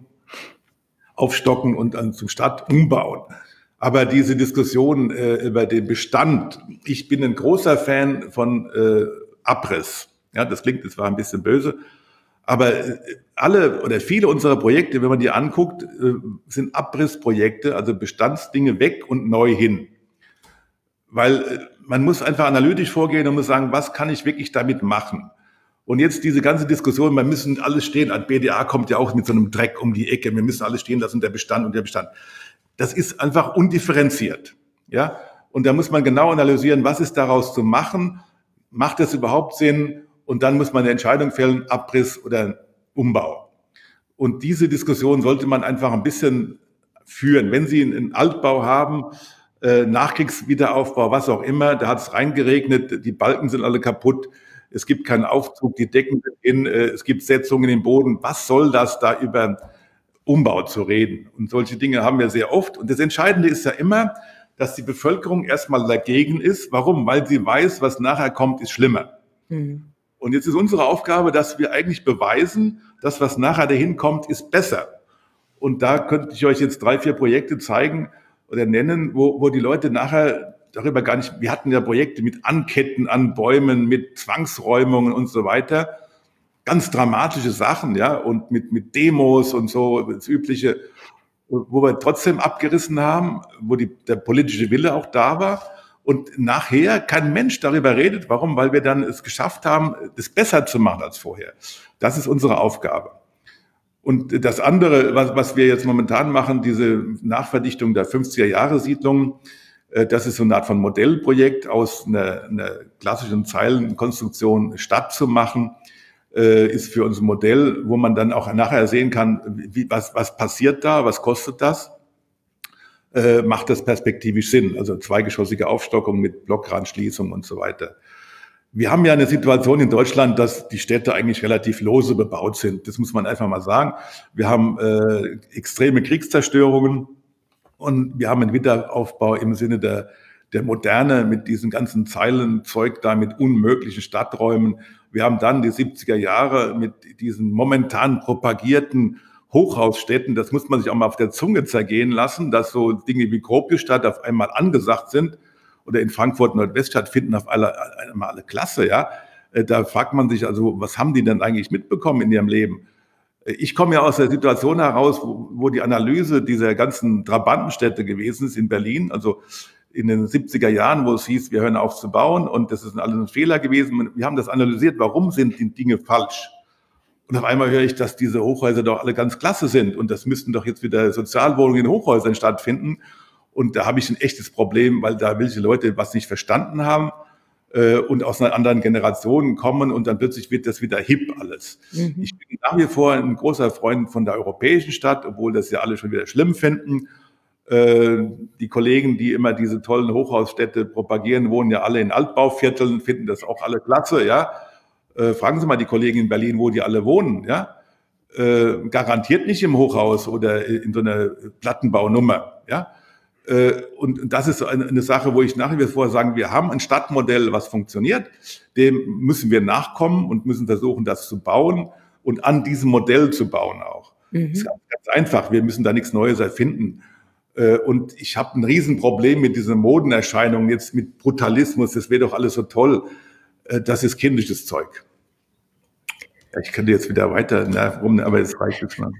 aufstocken und dann zum Stadt umbauen. Aber diese Diskussion über den Bestand, ich bin ein großer Fan von Abriss. Ja, das klingt zwar ein bisschen böse, aber alle oder viele unserer Projekte, wenn man die anguckt, sind Abrissprojekte, also Bestandsdinge weg und neu hin. Weil man muss einfach analytisch vorgehen und muss sagen, was kann ich wirklich damit machen? Und jetzt diese ganze Diskussion, wir müssen alles stehen, BDA kommt ja auch mit so einem Dreck um die Ecke, wir müssen alles stehen lassen, der Bestand und der Bestand. Das ist einfach undifferenziert, ja. Und da muss man genau analysieren, was ist daraus zu machen? Macht es überhaupt Sinn? und dann muss man eine Entscheidung fällen, Abriss oder Umbau. Und diese Diskussion sollte man einfach ein bisschen führen. Wenn Sie einen Altbau haben, Nachkriegswiederaufbau, was auch immer, da hat es reingeregnet, die Balken sind alle kaputt, es gibt keinen Aufzug, die Decken sind in, es gibt Setzungen im Boden. Was soll das, da über Umbau zu reden? Und solche Dinge haben wir sehr oft. Und das Entscheidende ist ja immer, dass die Bevölkerung erstmal dagegen ist. Warum? Weil sie weiß, was nachher kommt, ist schlimmer. Mhm. Und jetzt ist unsere Aufgabe, dass wir eigentlich beweisen, dass was nachher dahin kommt, ist besser. Und da könnte ich euch jetzt 3, 4 Projekte zeigen oder nennen, wo die Leute nachher darüber gar nicht, wir hatten ja Projekte mit Anketten an Bäumen, mit Zwangsräumungen und so weiter. Ganz dramatische Sachen, ja, und mit Demos und so, das Übliche, wo wir trotzdem abgerissen haben, wo der politische Wille auch da war. Und nachher kein Mensch darüber redet. Warum? Weil wir dann es geschafft haben, das besser zu machen als vorher. Das ist unsere Aufgabe. Und das andere, was wir jetzt momentan machen, diese Nachverdichtung der 50er-Jahre-Siedlungen, das ist so eine Art von Modellprojekt, aus einer klassischen Zeilenkonstruktion Stadt zu machen, ist für uns ein Modell, wo man dann auch nachher sehen kann, was passiert da, was kostet das. Macht das perspektivisch Sinn, also zweigeschossige Aufstockung mit Blockrandschließung und so weiter. Wir haben ja eine Situation in Deutschland, dass die Städte eigentlich relativ lose bebaut sind. Das muss man einfach mal sagen. Wir haben extreme Kriegszerstörungen und wir haben einen Wiederaufbau im Sinne der Moderne mit diesen ganzen Zeilenzeug da, mit unmöglichen Stadträumen. Wir haben dann die 70er Jahre mit diesen momentan propagierten Hochhausstädten, das muss man sich auch mal auf der Zunge zergehen lassen, dass so Dinge wie Gropiusstadt auf einmal angesagt sind oder in Frankfurt Nordweststadt finden auf einmal alle Klasse, ja. Da fragt man sich also, was haben die denn eigentlich mitbekommen in ihrem Leben? Ich komme ja aus der Situation heraus, wo die Analyse dieser ganzen Trabantenstädte gewesen ist in Berlin, also in den 70er Jahren, wo es hieß, wir hören auf zu bauen und das ist alles ein Fehler gewesen. Wir haben das analysiert, warum sind die Dinge falsch? Und auf einmal höre ich, dass diese Hochhäuser doch alle ganz klasse sind und das müssten doch jetzt wieder Sozialwohnungen in Hochhäusern stattfinden. Und da habe ich ein echtes Problem, weil da welche Leute was nicht verstanden haben und aus einer anderen Generation kommen und dann plötzlich wird das wieder hip alles. Mhm. Ich bin nach wie vor ein großer Freund von der europäischen Stadt, obwohl das ja alle schon wieder schlimm finden. Die Kollegen, die immer diese tollen Hochhausstädte propagieren, wohnen ja alle in Altbauvierteln, finden das auch alle klasse, ja. Fragen Sie mal die Kollegen in Berlin, wo die alle wohnen, ja. Garantiert nicht im Hochhaus oder in so einer Plattenbaunummer, ja. Und das ist eine Sache, wo ich nach wie vor sagen, wir haben ein Stadtmodell, was funktioniert. Dem müssen wir nachkommen und müssen versuchen, das zu bauen und an diesem Modell zu bauen auch. Mhm. Das ist ganz einfach. Wir müssen da nichts Neues erfinden. Und ich habe ein Riesenproblem mit dieser Modenerscheinung jetzt mit Brutalismus. Das wäre doch alles so toll. Das ist kindisches Zeug. Ja, ich könnte jetzt wieder weiter rum, aber es reicht jetzt mal.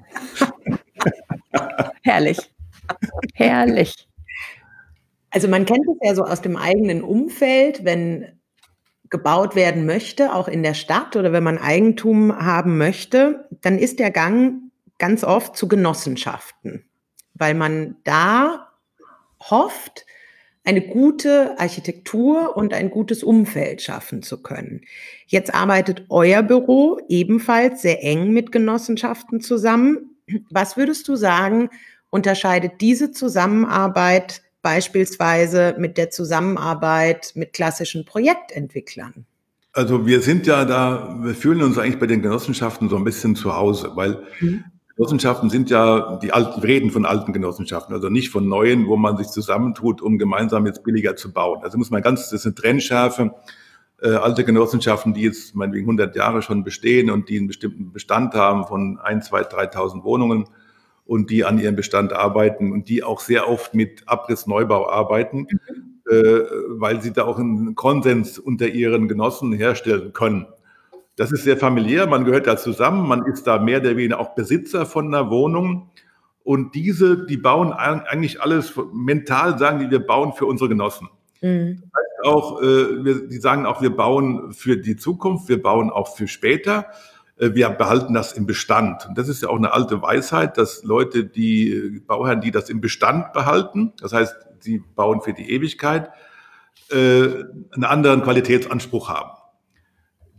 Herrlich. Herrlich. Also man kennt es ja so aus dem eigenen Umfeld, wenn gebaut werden möchte, auch in der Stadt oder wenn man Eigentum haben möchte, dann ist der Gang ganz oft zu Genossenschaften, weil man da hofft, eine gute Architektur und ein gutes Umfeld schaffen zu können. Jetzt arbeitet euer Büro ebenfalls sehr eng mit Genossenschaften zusammen. Was würdest du sagen, unterscheidet diese Zusammenarbeit beispielsweise mit der Zusammenarbeit mit klassischen Projektentwicklern? Also wir fühlen uns eigentlich bei den Genossenschaften so ein bisschen zu Hause, weil Genossenschaften sind ja wir reden von alten Genossenschaften, also nicht von neuen, wo man sich zusammentut, um gemeinsam jetzt billiger zu bauen. Also das ist eine Trennschärfe. Alte Genossenschaften, die jetzt meinetwegen 100 Jahre schon bestehen und die einen bestimmten Bestand haben von 1, 2, 3.000 Wohnungen und die an ihrem Bestand arbeiten und die auch sehr oft mit Abriss-Neubau arbeiten, weil sie da auch einen Konsens unter ihren Genossen herstellen können. Das ist sehr familiär, man gehört da zusammen, man ist da mehr oder weniger auch Besitzer von einer Wohnung und die bauen eigentlich alles mental, sagen die, wir bauen für unsere Genossen. Mhm. Das heißt auch, die sagen auch, wir bauen für die Zukunft, wir bauen auch für später, wir behalten das im Bestand. Und das ist ja auch eine alte Weisheit, dass Leute, die Bauherren, die das im Bestand behalten, das heißt, sie bauen für die Ewigkeit, einen anderen Qualitätsanspruch haben.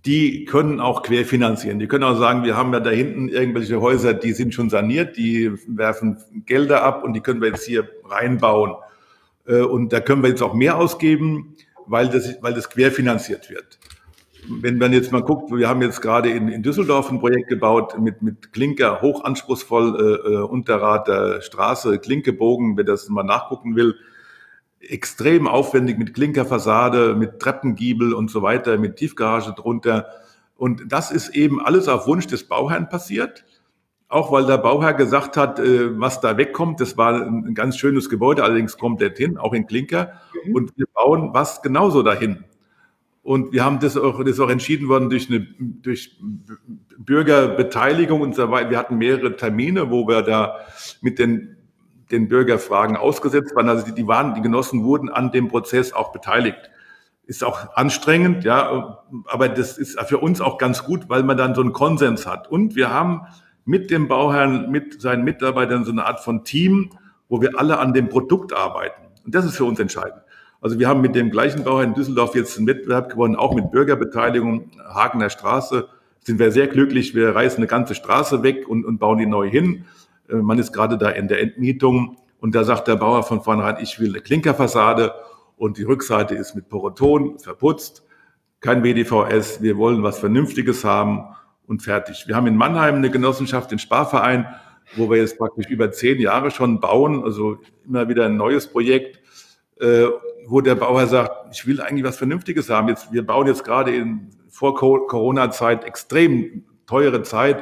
die können auch querfinanzieren. Die können auch sagen, wir haben ja da hinten irgendwelche Häuser, die sind schon saniert, die werfen Gelder ab und die können wir jetzt hier reinbauen. Und da können wir jetzt auch mehr ausgeben, weil das querfinanziert wird. Wenn man jetzt mal guckt, wir haben jetzt gerade in Düsseldorf ein Projekt gebaut mit Klinker, hochanspruchsvoll, Unterrather Straße, Klinkebogen, wer das mal nachgucken will, extrem aufwendig mit Klinkerfassade, mit Treppengiebel und so weiter, mit Tiefgarage drunter. Und das ist eben alles auf Wunsch des Bauherrn passiert. Auch weil der Bauherr gesagt hat, was da wegkommt, das war ein ganz schönes Gebäude, allerdings komplett hin, auch in Klinker. Und wir bauen was genauso dahin. Und wir haben das ist auch entschieden worden durch Bürgerbeteiligung und so weiter. Wir hatten mehrere Termine, wo wir da mit den Bürgerfragen ausgesetzt waren. Also die Genossen wurden an dem Prozess auch beteiligt. Ist auch anstrengend, ja, aber das ist für uns auch ganz gut, weil man dann so einen Konsens hat. Und wir haben mit dem Bauherrn, mit seinen Mitarbeitern so eine Art von Team, wo wir alle an dem Produkt arbeiten. Und das ist für uns entscheidend. Also wir haben mit dem gleichen Bauherrn in Düsseldorf jetzt einen Wettbewerb gewonnen, auch mit Bürgerbeteiligung, Hagener Straße. Sind wir sehr glücklich. Wir reißen eine ganze Straße weg und bauen die neu hin. Man ist gerade da in der Entmietung und da sagt der Bauer von vornherein, ich will eine Klinkerfassade und die Rückseite ist mit Poroton verputzt, kein WDVS, wir wollen was Vernünftiges haben und fertig. Wir haben in Mannheim eine Genossenschaft, den Sparverein, wo wir jetzt praktisch über 10 Jahre schon bauen, also immer wieder ein neues Projekt, wo der Bauer sagt, ich will eigentlich was Vernünftiges haben. Wir bauen jetzt gerade vor Corona-Zeit extrem teure Zeit,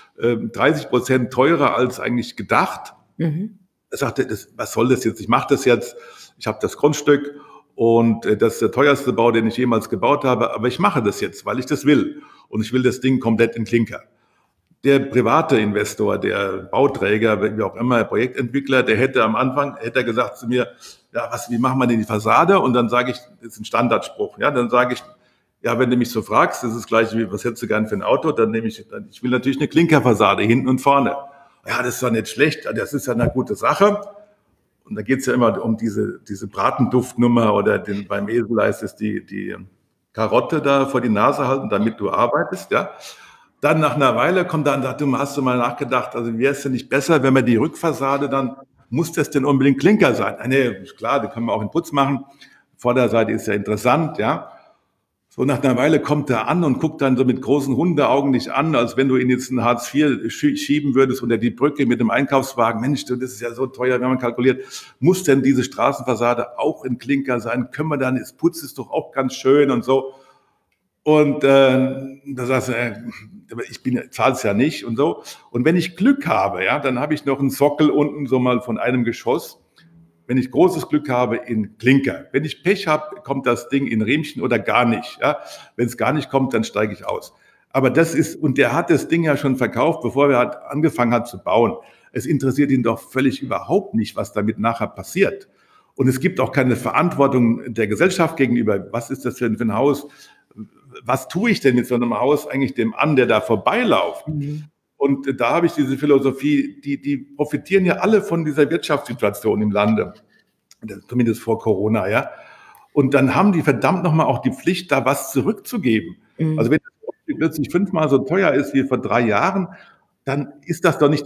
30% teurer als eigentlich gedacht. Er sagte, was soll das jetzt? Ich mache das jetzt. Ich habe das Grundstück und das ist der teuerste Bau, den ich jemals gebaut habe. Aber ich mache das jetzt, weil ich das will. Und ich will das Ding komplett in Klinker. Der private Investor, der Bauträger, wie auch immer, Projektentwickler, der hätte am Anfang gesagt zu mir, ja, wie machen wir denn die Fassade? Und dann sage ich, das ist ein Standardspruch. Ja, dann sage ich, ja, wenn du mich so fragst, das ist gleich wie, was hättest du gern für ein Auto? Dann ich will natürlich eine Klinkerfassade hinten und vorne. Ja, das ist doch nicht schlecht, das ist ja eine gute Sache. Und da geht's ja immer um diese Bratenduftnummer oder beim Esel heißt es die Karotte da vor die Nase halten, damit du arbeitest, ja. Dann nach einer Weile kommt dann, hast du mal nachgedacht, also wäre es denn nicht besser, wenn man die Rückfassade dann, muss das denn unbedingt Klinker sein? Nee, klar, da können wir auch in Putz machen. Vorderseite ist ja interessant, ja. So nach einer Weile kommt er an und guckt dann so mit großen Hundeaugen dich an, als wenn du ihn jetzt in Hartz IV schieben würdest unter die Brücke mit dem Einkaufswagen. Mensch, das ist ja so teuer, wenn man kalkuliert. Muss denn diese Straßenfassade auch in Klinker sein? Können wir dann, das Putz ist doch auch ganz schön und so. Und da sagst du, ich zahle es ja nicht und so. Und wenn ich Glück habe, ja, dann habe ich noch einen Sockel unten so mal von einem Geschoss. Wenn ich großes Glück habe, in Klinker. Wenn ich Pech habe, kommt das Ding in Riemchen oder gar nicht. Ja? Wenn es gar nicht kommt, dann steige ich aus. Aber und der hat das Ding ja schon verkauft, bevor er angefangen hat zu bauen. Es interessiert ihn doch völlig überhaupt nicht, was damit nachher passiert. Und es gibt auch keine Verantwortung der Gesellschaft gegenüber. Was ist das für ein Haus? Was tue ich denn mit so einem Haus eigentlich dem an, der da vorbeiläuft? Und da habe ich diese Philosophie, die profitieren ja alle von dieser Wirtschaftssituation im Lande, zumindest vor Corona, ja. Und dann haben die verdammt nochmal auch die Pflicht, da was zurückzugeben. Also wenn das plötzlich 5-mal so teuer ist wie vor 3 Jahren, dann ist das doch nicht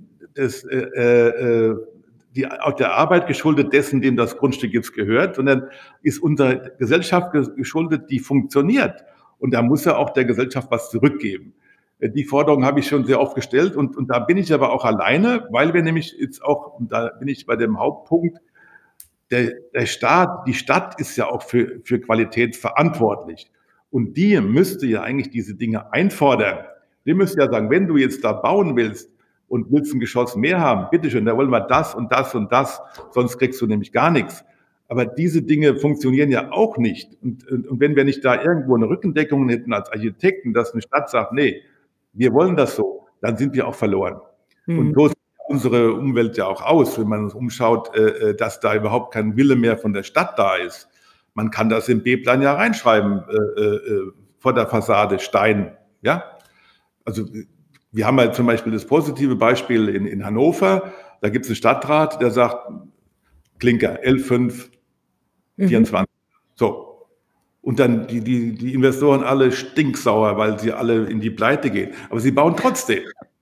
der Arbeit geschuldet dessen, dem das Grundstück jetzt gehört, sondern ist unsere Gesellschaft geschuldet, die funktioniert. Und da muss ja auch der Gesellschaft was zurückgeben. Die Forderung habe ich schon sehr oft gestellt und da bin ich aber auch alleine, weil wir nämlich jetzt auch, und da bin ich bei dem Hauptpunkt, die Stadt ist ja auch für Qualität verantwortlich. Und die müsste ja eigentlich diese Dinge einfordern. Die müsste ja sagen, wenn du jetzt da bauen willst und willst ein Geschoss mehr haben, bitteschön, da wollen wir das und das und das, sonst kriegst du nämlich gar nichts. Aber diese Dinge funktionieren ja auch nicht. Und wenn wir nicht da irgendwo eine Rückendeckung hätten als Architekten, dass eine Stadt sagt, nee, wir wollen das so, dann sind wir auch verloren. Und so sieht unsere Umwelt ja auch aus, wenn man uns umschaut, dass da überhaupt kein Wille mehr von der Stadt da ist. Man kann das im B-Plan ja reinschreiben, vor der Fassade Stein. Ja? Also wir haben halt zum Beispiel das positive Beispiel in Hannover, da gibt es einen Stadtrat, der sagt, Klinker, L5, 24. So. Und dann die Investoren alle stinksauer, weil sie alle in die Pleite gehen. Aber sie bauen trotzdem.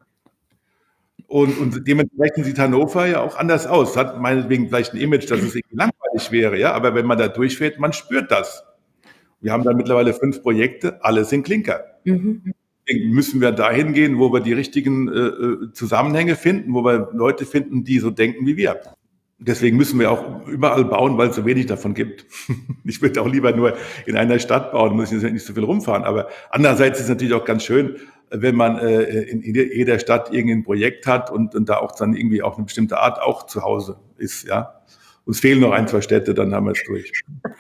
Und dementsprechend sieht Hannover ja auch anders aus. Hat meinetwegen vielleicht ein Image, dass es irgendwie langweilig wäre, ja. Aber wenn man da durchfährt, man spürt das. Wir haben da mittlerweile 5 Projekte, alle sind Klinker. Deswegen müssen wir dahin gehen, wo wir die richtigen Zusammenhänge finden, wo wir Leute finden, die so denken wie wir. Deswegen müssen wir auch überall bauen, weil es so wenig davon gibt. Ich würde auch lieber nur in einer Stadt bauen, muss ich nicht so viel rumfahren. Aber andererseits ist es natürlich auch ganz schön, wenn man in jeder Stadt irgendein Projekt hat und da auch dann irgendwie auch eine bestimmte Art auch zu Hause ist. Ja, uns fehlen noch 1, 2 Städte, dann haben wir es durch.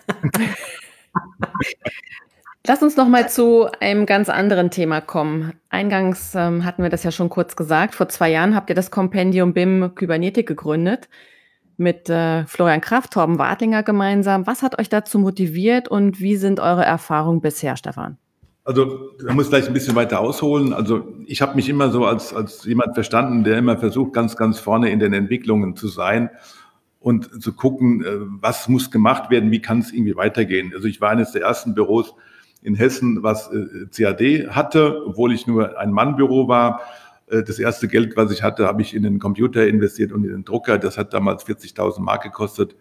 Lass uns noch mal zu einem ganz anderen Thema kommen. Eingangs hatten wir das ja schon kurz gesagt. Vor 2 Jahren habt ihr das Kompendium BIM Kybernetik gegründet mit Florian Kraft, Torben Wadlinger gemeinsam. Was hat euch dazu motiviert und wie sind eure Erfahrungen bisher, Stefan? Also man muss gleich ein bisschen weiter ausholen. Also ich habe mich immer so als jemand verstanden, der immer versucht, ganz, ganz vorne in den Entwicklungen zu sein und zu gucken, was muss gemacht werden, wie kann es irgendwie weitergehen. Also ich war eines der ersten Büros in Hessen, was CAD hatte, obwohl ich nur ein Mannbüro war. Das erste Geld, was ich hatte, habe ich in den Computer investiert und in den Drucker. Das hat damals 40.000 Mark gekostet.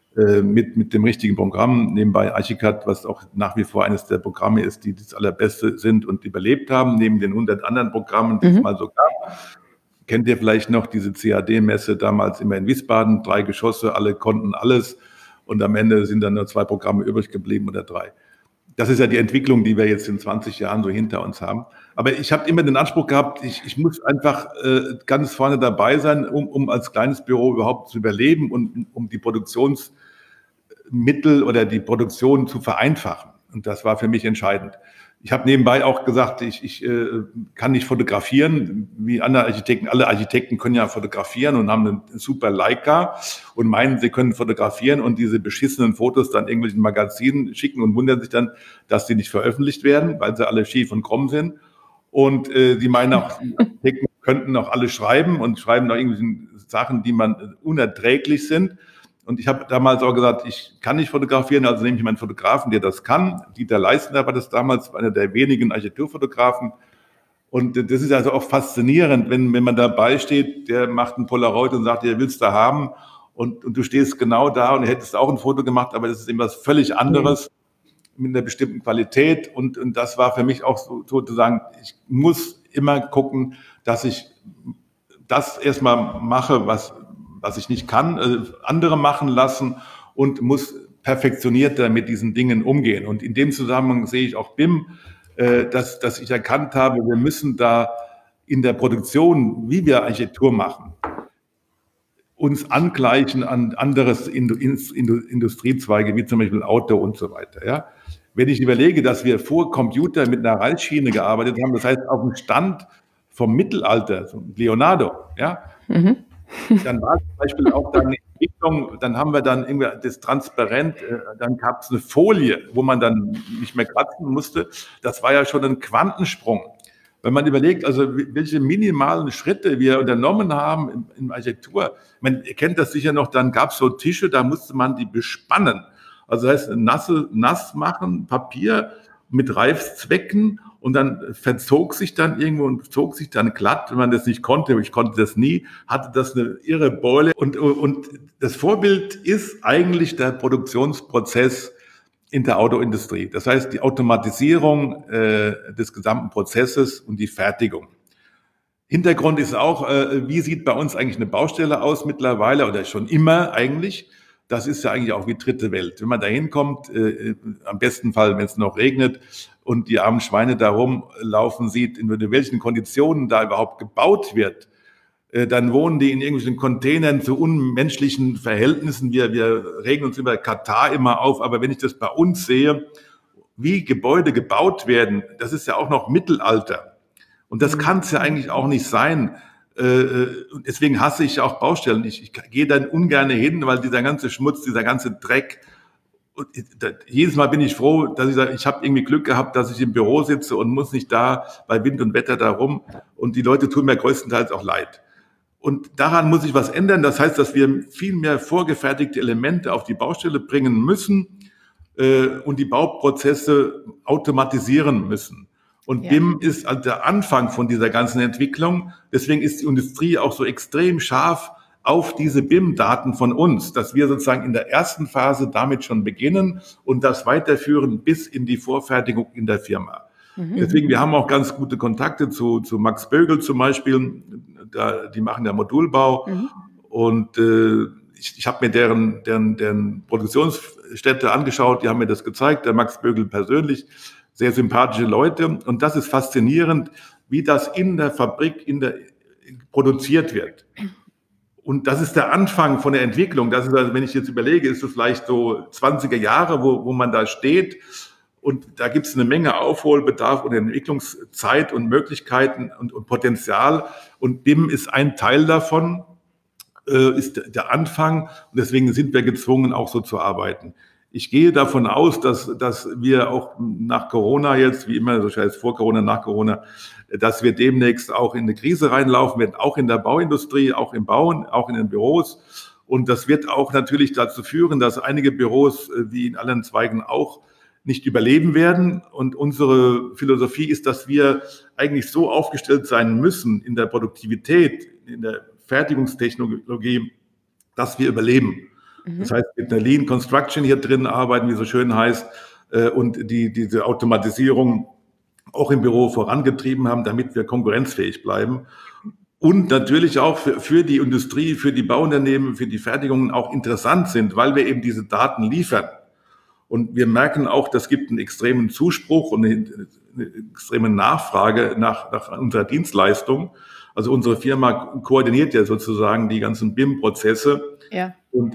Mit dem richtigen Programm, nebenbei Archicad, was auch nach wie vor eines der Programme ist, die das allerbeste sind und überlebt haben, neben den 100 anderen Programmen, die es mal so gab. Kennt ihr vielleicht noch diese CAD-Messe damals immer in Wiesbaden, 3 Geschosse, alle konnten alles und am Ende sind dann nur 2 Programme übrig geblieben oder 3. Das ist ja die Entwicklung, die wir jetzt in 20 Jahren so hinter uns haben. Aber ich habe immer den Anspruch gehabt, ich muss einfach ganz vorne dabei sein, um als kleines Büro überhaupt zu überleben und um die Produktionsmittel oder die Produktion zu vereinfachen. Und das war für mich entscheidend. Ich habe nebenbei auch gesagt, ich kann nicht fotografieren, wie andere Architekten. Alle Architekten können ja fotografieren und haben einen super Leica und meinen, sie können fotografieren und diese beschissenen Fotos dann irgendwelchen Magazinen schicken und wundern sich dann, dass die nicht veröffentlicht werden, weil sie alle schief und krumm sind. Und die meinen auch, die Architekten könnten auch alle schreiben und schreiben auch irgendwelche Sachen, die unerträglich sind. Und ich habe damals auch gesagt, ich kann nicht fotografieren, also nehme ich meinen Fotografen, der das kann. Dieter Leistner war das damals, einer der wenigen Architekturfotografen. Und das ist also auch faszinierend, wenn man dabei steht, der macht ein Polaroid und sagt, der willst du haben. Und du stehst genau da und hättest auch ein Foto gemacht, aber das ist eben was völlig anderes mit einer bestimmten Qualität. Und das war für mich auch sozusagen, ich muss immer gucken, dass ich das erstmal mache, was ich nicht kann, andere machen lassen und muss perfektionierter mit diesen Dingen umgehen. Und in dem Zusammenhang sehe ich auch BIM, dass ich erkannt habe, wir müssen da in der Produktion, wie wir Architektur machen, uns angleichen an anderes Industriezweige, wie zum Beispiel Auto und so weiter. Ja? Wenn ich überlege, dass wir vor Computer mit einer Reisschiene gearbeitet haben, das heißt auf dem Stand vom Mittelalter, so Leonardo, ja, dann war zum Beispiel auch dann eine Entwicklung, dann haben wir dann irgendwie das transparent, dann gab es eine Folie, wo man dann nicht mehr kratzen musste. Das war ja schon ein Quantensprung. Wenn man überlegt, also welche minimalen Schritte wir unternommen haben in Architektur, ihr kennt das sicher noch, dann gab es so Tische, da musste man die bespannen. Also das heißt, nass machen, Papier mit Reifzwecken und dann verzog sich dann irgendwo und zog sich dann glatt, wenn man das nicht konnte, ich konnte das nie, hatte das eine irre Beule. Und das Vorbild ist eigentlich der Produktionsprozess in der Autoindustrie. Das heißt, die Automatisierung des gesamten Prozesses und die Fertigung. Hintergrund ist auch, wie sieht bei uns eigentlich eine Baustelle aus mittlerweile oder schon immer eigentlich? Das ist ja eigentlich auch wie dritte Welt. Wenn man da hinkommt, am besten Fall, wenn es noch regnet und die armen Schweine da rumlaufen sieht, in welchen Konditionen da überhaupt gebaut wird, dann wohnen die in irgendwelchen Containern zu unmenschlichen Verhältnissen. Wir regen uns über Katar immer auf, aber wenn ich das bei uns sehe, wie Gebäude gebaut werden, das ist ja auch noch Mittelalter. Und das kann es ja eigentlich auch nicht sein. Deswegen hasse ich auch Baustellen. Ich gehe dann ungern hin, weil dieser ganze Schmutz, dieser ganze Dreck, jedes Mal bin ich froh, dass ich sage, ich habe irgendwie Glück gehabt, dass ich im Büro sitze und muss nicht da bei Wind und Wetter da rum. Und die Leute tun mir größtenteils auch leid. Und daran muss sich was ändern. Das heißt, dass wir viel mehr vorgefertigte Elemente auf die Baustelle bringen müssen. und die Bauprozesse automatisieren müssen. Und BIM ist also der Anfang von dieser ganzen Entwicklung. Deswegen ist die Industrie auch so extrem scharf auf diese BIM-Daten von uns, dass wir sozusagen in der ersten Phase damit schon beginnen und das weiterführen bis in die Vorfertigung in der Firma. Deswegen, wir haben auch ganz gute Kontakte zu Max Bögel zum Beispiel. Die machen ja Modulbau. Und ich habe mir deren Produktionsstätte angeschaut. Die haben mir das gezeigt. Der Max Bögel persönlich. Sehr sympathische Leute. Und das ist faszinierend, wie das in der Fabrik produziert wird. Und das ist der Anfang von der Entwicklung. Das ist, also, wenn ich jetzt überlege, ist es vielleicht so 20er Jahre, wo man da steht. Und da gibt es eine Menge Aufholbedarf und Entwicklungszeit und Möglichkeiten und Potenzial. Und BIM ist ein Teil davon, ist der Anfang. Und deswegen sind wir gezwungen, auch so zu arbeiten. Ich gehe davon aus, dass wir auch nach Corona jetzt, wie immer, so heißt vor Corona, nach Corona, dass wir demnächst auch in eine Krise reinlaufen werden, auch in der Bauindustrie, auch im Bauen, auch in den Büros. Und das wird auch natürlich dazu führen, dass einige Büros, wie in allen Zweigen auch, nicht überleben werden. Und unsere Philosophie ist, dass wir eigentlich so aufgestellt sein müssen in der Produktivität, in der Fertigungstechnologie, dass wir überleben. Das heißt, mit einer Lean Construction hier drin arbeiten, wie so schön heißt, und diese Automatisierung auch im Büro vorangetrieben haben, damit wir konkurrenzfähig bleiben. Und natürlich auch für die Industrie, für die Bauunternehmen, für die Fertigungen auch interessant sind, weil wir eben diese Daten liefern. Und wir merken auch, das gibt einen extremen Zuspruch und eine extreme Nachfrage nach unserer Dienstleistung. Also unsere Firma koordiniert ja sozusagen die ganzen BIM-Prozesse. Ja. Und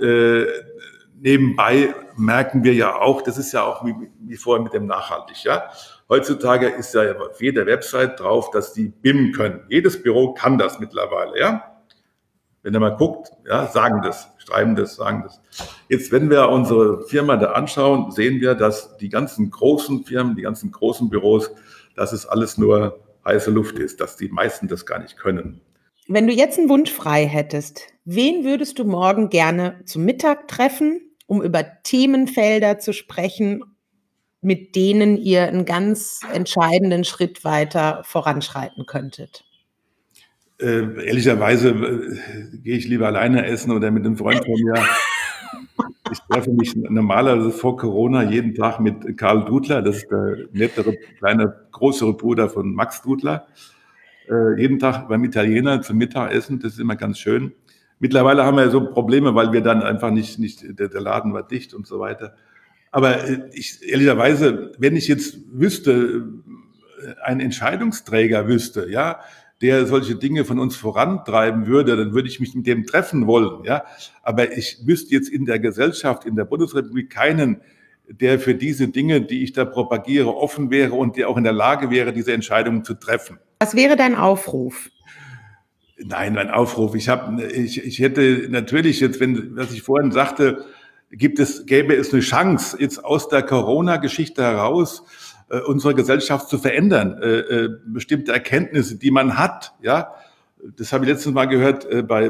nebenbei merken wir ja auch, das ist ja auch wie vorher mit dem Nachhaltig. Ja? Heutzutage ist ja auf jeder Website drauf, dass die BIM können. Jedes Büro kann das mittlerweile. Ja? Wenn ihr mal guckt, ja, sagen das, schreiben das, sagen das. Jetzt, wenn wir unsere Firma da anschauen, sehen wir, dass die ganzen großen Firmen, die ganzen großen Büros, dass es alles nur heiße Luft ist, dass die meisten das gar nicht können. Wenn du jetzt einen Wunsch frei hättest, wen würdest du morgen gerne zum Mittag treffen, um über Themenfelder zu sprechen, mit denen ihr einen ganz entscheidenden Schritt weiter voranschreiten könntet? Ehrlicherweise gehe ich lieber alleine essen oder mit einem Freund von mir. Ich treffe mich normalerweise vor Corona jeden Tag mit Karl Dudler, das ist der nettere, kleine, größere Bruder von Max Dudler. Jeden Tag beim Italiener zum Mittagessen, das ist immer ganz schön. Mittlerweile haben wir so Probleme, weil wir dann einfach nicht der Laden war dicht und so weiter. Aber ehrlicherweise, wenn ich jetzt wüsste, ein Entscheidungsträger wüsste, ja, der solche Dinge von uns vorantreiben würde, dann würde ich mich mit dem treffen wollen, ja. Aber ich wüsste jetzt in der Gesellschaft, in der Bundesrepublik keinen, der für diese Dinge, die ich da propagiere, offen wäre und der auch in der Lage wäre, diese Entscheidungen zu treffen. Was wäre dein Aufruf? Nein, mein Aufruf. Ich hätte natürlich jetzt, was ich vorhin sagte, gäbe es eine Chance, jetzt aus der Corona-Geschichte heraus unsere Gesellschaft zu verändern, bestimmte Erkenntnisse, die man hat, ja. Das habe ich letztens mal gehört bei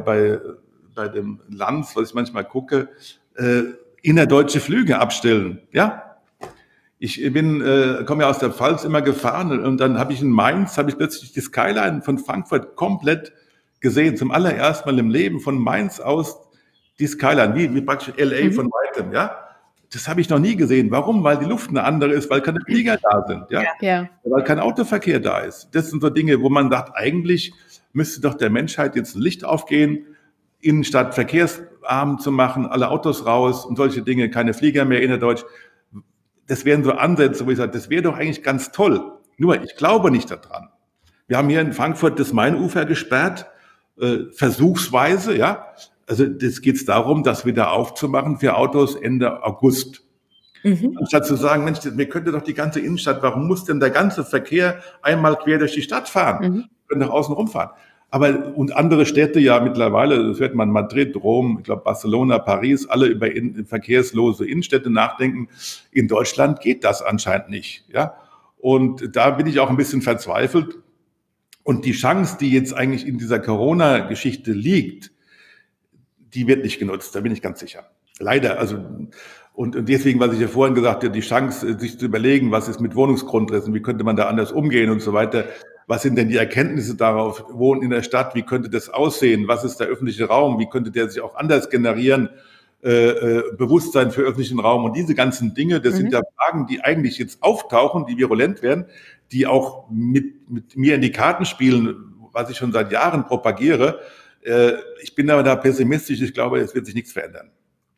dem Lanz, was ich manchmal gucke, innerdeutsche Flüge abstellen, ja. Ich komme ja aus der Pfalz immer gefahren und dann habe ich in Mainz, plötzlich die Skyline von Frankfurt komplett gesehen, zum allerersten Mal im Leben von Mainz aus die Skyline, wie praktisch LA von weitem, ja. Das habe ich noch nie gesehen. Warum? Weil die Luft eine andere ist, weil keine Flieger da sind, ja? Weil kein Autoverkehr da ist. Das sind so Dinge, wo man sagt, eigentlich müsste doch der Menschheit jetzt ein Licht aufgehen, Innenstadt verkehrsarm zu machen, alle Autos raus und solche Dinge, keine Flieger mehr innerdeutsch. Das wären so Ansätze, wo ich sage, das wäre doch eigentlich ganz toll. Nur, ich glaube nicht daran. Wir haben hier in Frankfurt das Mainufer gesperrt, versuchsweise, ja. Also das geht es darum, das wieder aufzumachen für Autos Ende August. Anstatt zu sagen, Mensch, mir könnte doch die ganze Innenstadt, warum muss denn der ganze Verkehr einmal quer durch die Stadt fahren? Wir können doch außen rumfahren. Aber und andere Städte ja mittlerweile, das hört man Madrid, Rom, ich glaube Barcelona, Paris, alle über verkehrslose Innenstädte nachdenken. In Deutschland geht das anscheinend nicht, ja. Und da bin ich auch ein bisschen verzweifelt. Und die Chance, die jetzt eigentlich in dieser Corona-Geschichte liegt, die wird nicht genutzt, da bin ich ganz sicher. Leider, also, Und deswegen, was ich ja vorhin gesagt habe, die Chance, sich zu überlegen, was ist mit Wohnungsgrundrissen, wie könnte man da anders umgehen und so weiter. Was sind denn die Erkenntnisse darauf? Wohnen in der Stadt, wie könnte das aussehen? Was ist der öffentliche Raum? Wie könnte der sich auch anders generieren? Bewusstsein für öffentlichen Raum und diese ganzen Dinge, das sind ja Fragen, die eigentlich jetzt auftauchen, die virulent werden, die auch mit mir in die Karten spielen, was ich schon seit Jahren propagiere. Ich bin aber da pessimistisch, ich glaube, es wird sich nichts verändern.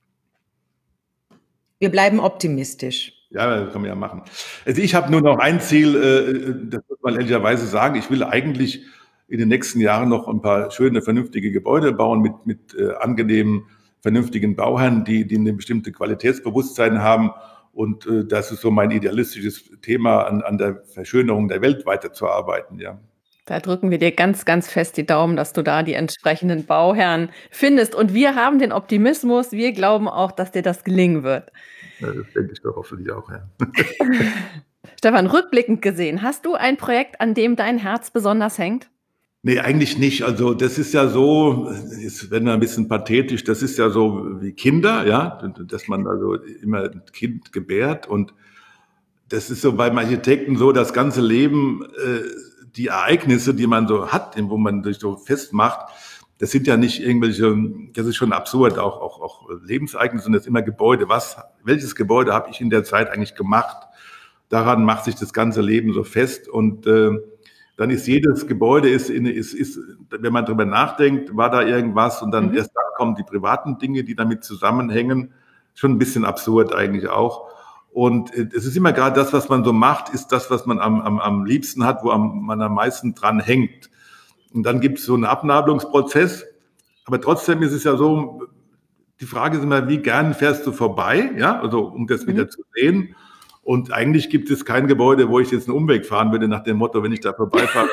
Wir bleiben optimistisch. Ja, das kann man ja machen. Also ich habe nur noch ein Ziel, das muss man ehrlicherweise sagen, ich will eigentlich in den nächsten Jahren noch ein paar schöne, vernünftige Gebäude bauen mit angenehmen, vernünftigen Bauherren, die eine bestimmte Qualitätsbewusstsein haben. Und das ist so mein idealistisches Thema, an der Verschönerung der Welt weiterzuarbeiten, ja. Da drücken wir dir ganz, ganz fest die Daumen, dass du da die entsprechenden Bauherren findest. Und wir haben den Optimismus, wir glauben auch, dass dir das gelingen wird. Ja, das denke ich doch hoffentlich auch, ja. Stefan, rückblickend gesehen, hast du ein Projekt, an dem dein Herz besonders hängt? Nee, eigentlich nicht. Also das ist ja so, jetzt werden wir ein bisschen pathetisch, das ist ja so wie Kinder, ja, dass man also immer ein Kind gebärt. Und das ist so beim Architekten so, das ganze Leben, die Ereignisse, die man so hat, wo man sich so festmacht, das sind ja nicht irgendwelche, das ist schon absurd, auch Lebensereignisse, und das ist immer Gebäude. Welches Gebäude habe ich in der Zeit eigentlich gemacht? Daran macht sich das ganze Leben so fest. Und dann ist jedes Gebäude, wenn man drüber nachdenkt, war da irgendwas, und dann erst dann kommen die privaten Dinge, die damit zusammenhängen. Schon ein bisschen absurd eigentlich auch. Und es ist immer gerade das, was man so macht, ist das, was man am liebsten hat, wo man am meisten dran hängt. Und dann gibt es so einen Abnabelungsprozess. Aber trotzdem ist es ja so, die Frage ist immer, wie gern fährst du vorbei, ja, also um das wieder zu sehen. Und eigentlich gibt es kein Gebäude, wo ich jetzt einen Umweg fahren würde, nach dem Motto, wenn ich da vorbeifahre,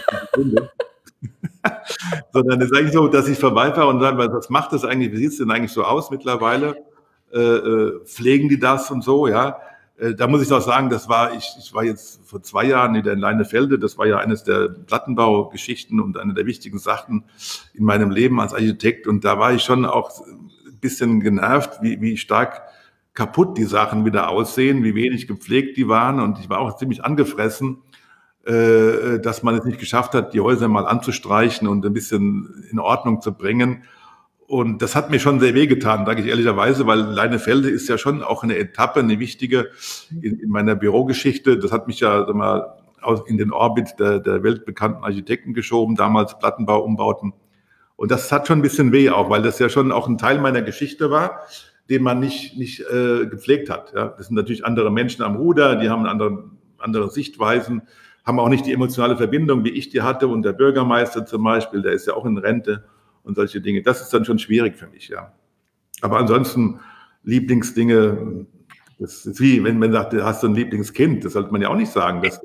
sondern es ist eigentlich so, dass ich vorbeifahre und sage, was macht das eigentlich, wie sieht es denn eigentlich so aus mittlerweile? Pflegen die das und so, ja? Da muss ich doch sagen, ich war jetzt vor 2 Jahren wieder in Leinefelde, das war ja eines der Plattenbaugeschichten und eine der wichtigen Sachen in meinem Leben als Architekt, und da war ich schon auch ein bisschen genervt, wie stark kaputt die Sachen wieder aussehen, wie wenig gepflegt die waren, und ich war auch ziemlich angefressen, dass man es nicht geschafft hat, die Häuser mal anzustreichen und ein bisschen in Ordnung zu bringen. Und das hat mir schon sehr wehgetan, sage ich ehrlicherweise, weil Leinefelde ist ja schon auch eine Etappe, eine wichtige in meiner Bürogeschichte. Das hat mich ja in den Orbit der weltbekannten Architekten geschoben, damals Plattenbauumbauten. Und das hat schon ein bisschen weh auch, weil das ja schon auch ein Teil meiner Geschichte war, den man nicht gepflegt hat. Ja. Das sind natürlich andere Menschen am Ruder, die haben andere Sichtweisen, haben auch nicht die emotionale Verbindung, wie ich die hatte. Und der Bürgermeister zum Beispiel, der ist ja auch in Rente und solche Dinge. Das ist dann schon schwierig für mich, ja. Aber ansonsten Lieblingsdinge, das ist wie, wenn man sagt, du hast so ein Lieblingskind, das sollte man ja auch nicht sagen, dass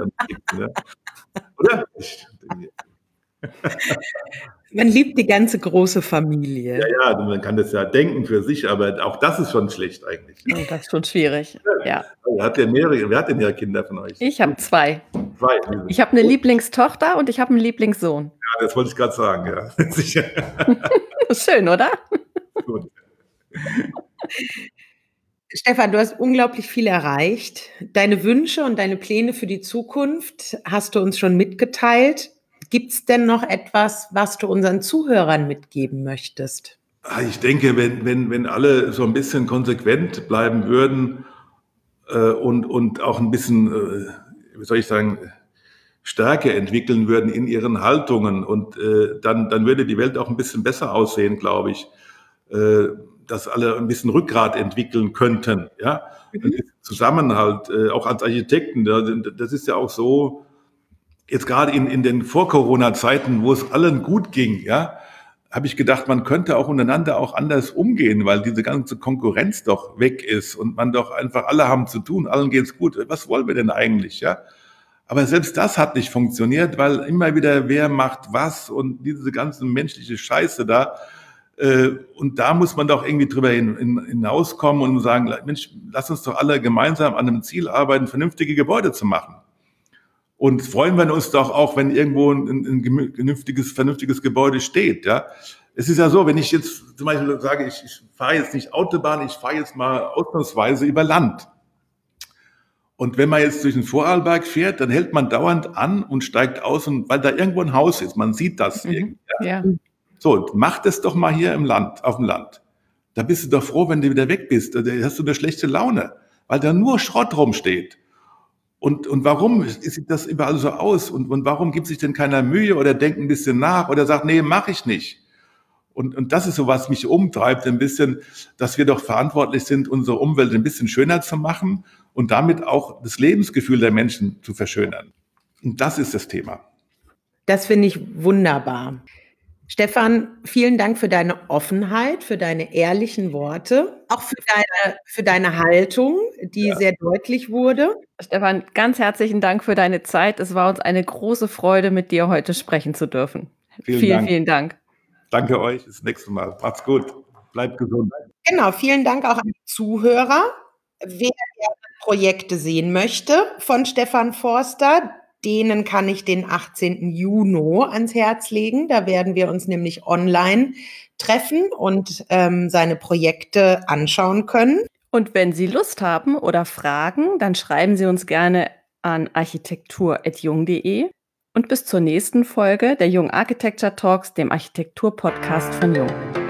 oder? Man liebt die ganze große Familie. Ja, man kann das ja denken für sich, aber auch das ist schon schlecht eigentlich. Oh, das ist schon schwierig, ja. Wer hat denn ja Kinder von euch? Ich habe 2. 2. Ich habe eine Lieblingstochter und ich habe einen Lieblingssohn. Ja, das wollte ich gerade sagen, ja. Sicher. Schön, oder? Gut. Stefan, du hast unglaublich viel erreicht. Deine Wünsche und deine Pläne für die Zukunft hast du uns schon mitgeteilt. Gibt es denn noch etwas, was du unseren Zuhörern mitgeben möchtest? Ich denke, wenn alle so ein bisschen konsequent bleiben würden und auch ein bisschen, wie soll ich sagen, Stärke entwickeln würden in ihren Haltungen, und dann würde die Welt auch ein bisschen besser aussehen, glaube ich. Dass alle ein bisschen Rückgrat entwickeln könnten, ja. Zusammenhalt, auch als Architekten, das ist ja auch so, jetzt gerade in den Vor-Corona-Zeiten, wo es allen gut ging, ja, habe ich gedacht, man könnte auch untereinander auch anders umgehen, weil diese ganze Konkurrenz doch weg ist und man doch einfach, alle haben zu tun, allen geht's gut. Was wollen wir denn eigentlich, ja? Aber selbst das hat nicht funktioniert, weil immer wieder wer macht was und diese ganze menschliche Scheiße da. Und da muss man doch irgendwie drüber hinauskommen und sagen, Mensch, lass uns doch alle gemeinsam an einem Ziel arbeiten, vernünftige Gebäude zu machen. Und freuen wir uns doch auch, wenn irgendwo ein vernünftiges Gebäude steht, ja. Es ist ja so, wenn ich jetzt zum Beispiel sage, ich fahre jetzt nicht Autobahn, ich fahre jetzt mal ausnahmsweise über Land. Und wenn man jetzt durch den Vorarlberg fährt, dann hält man dauernd an und steigt aus, und weil da irgendwo ein Haus ist, man sieht das irgendwie. Ja. So, mach das doch mal hier im Land, auf dem Land. Da bist du doch froh, wenn du wieder weg bist. Da hast du eine schlechte Laune, weil da nur Schrott rumsteht. Und warum sieht das überall so aus? Und warum gibt sich denn keiner Mühe oder denkt ein bisschen nach oder sagt, nee, mache ich nicht? Und das ist so, was mich umtreibt, ein bisschen, dass wir doch verantwortlich sind, unsere Umwelt ein bisschen schöner zu machen und damit auch das Lebensgefühl der Menschen zu verschönern. Und das ist das Thema. Das finde ich wunderbar. Stefan, vielen Dank für deine Offenheit, für deine ehrlichen Worte, auch für deine Haltung, die sehr deutlich wurde. Stefan, ganz herzlichen Dank für deine Zeit. Es war uns eine große Freude, mit dir heute sprechen zu dürfen. Vielen Dank. Danke euch, bis das nächste Mal. Macht's gut. Bleibt gesund. Genau, vielen Dank auch an die Zuhörer. Wer gerne Projekte sehen möchte von Stefan Forster, denen kann ich den 18. Juni ans Herz legen. Da werden wir uns nämlich online treffen und seine Projekte anschauen können. Und wenn Sie Lust haben oder Fragen, dann schreiben Sie uns gerne an architektur@jung.de. Und bis zur nächsten Folge der Jung Architecture Talks, dem Architektur-Podcast von Jung.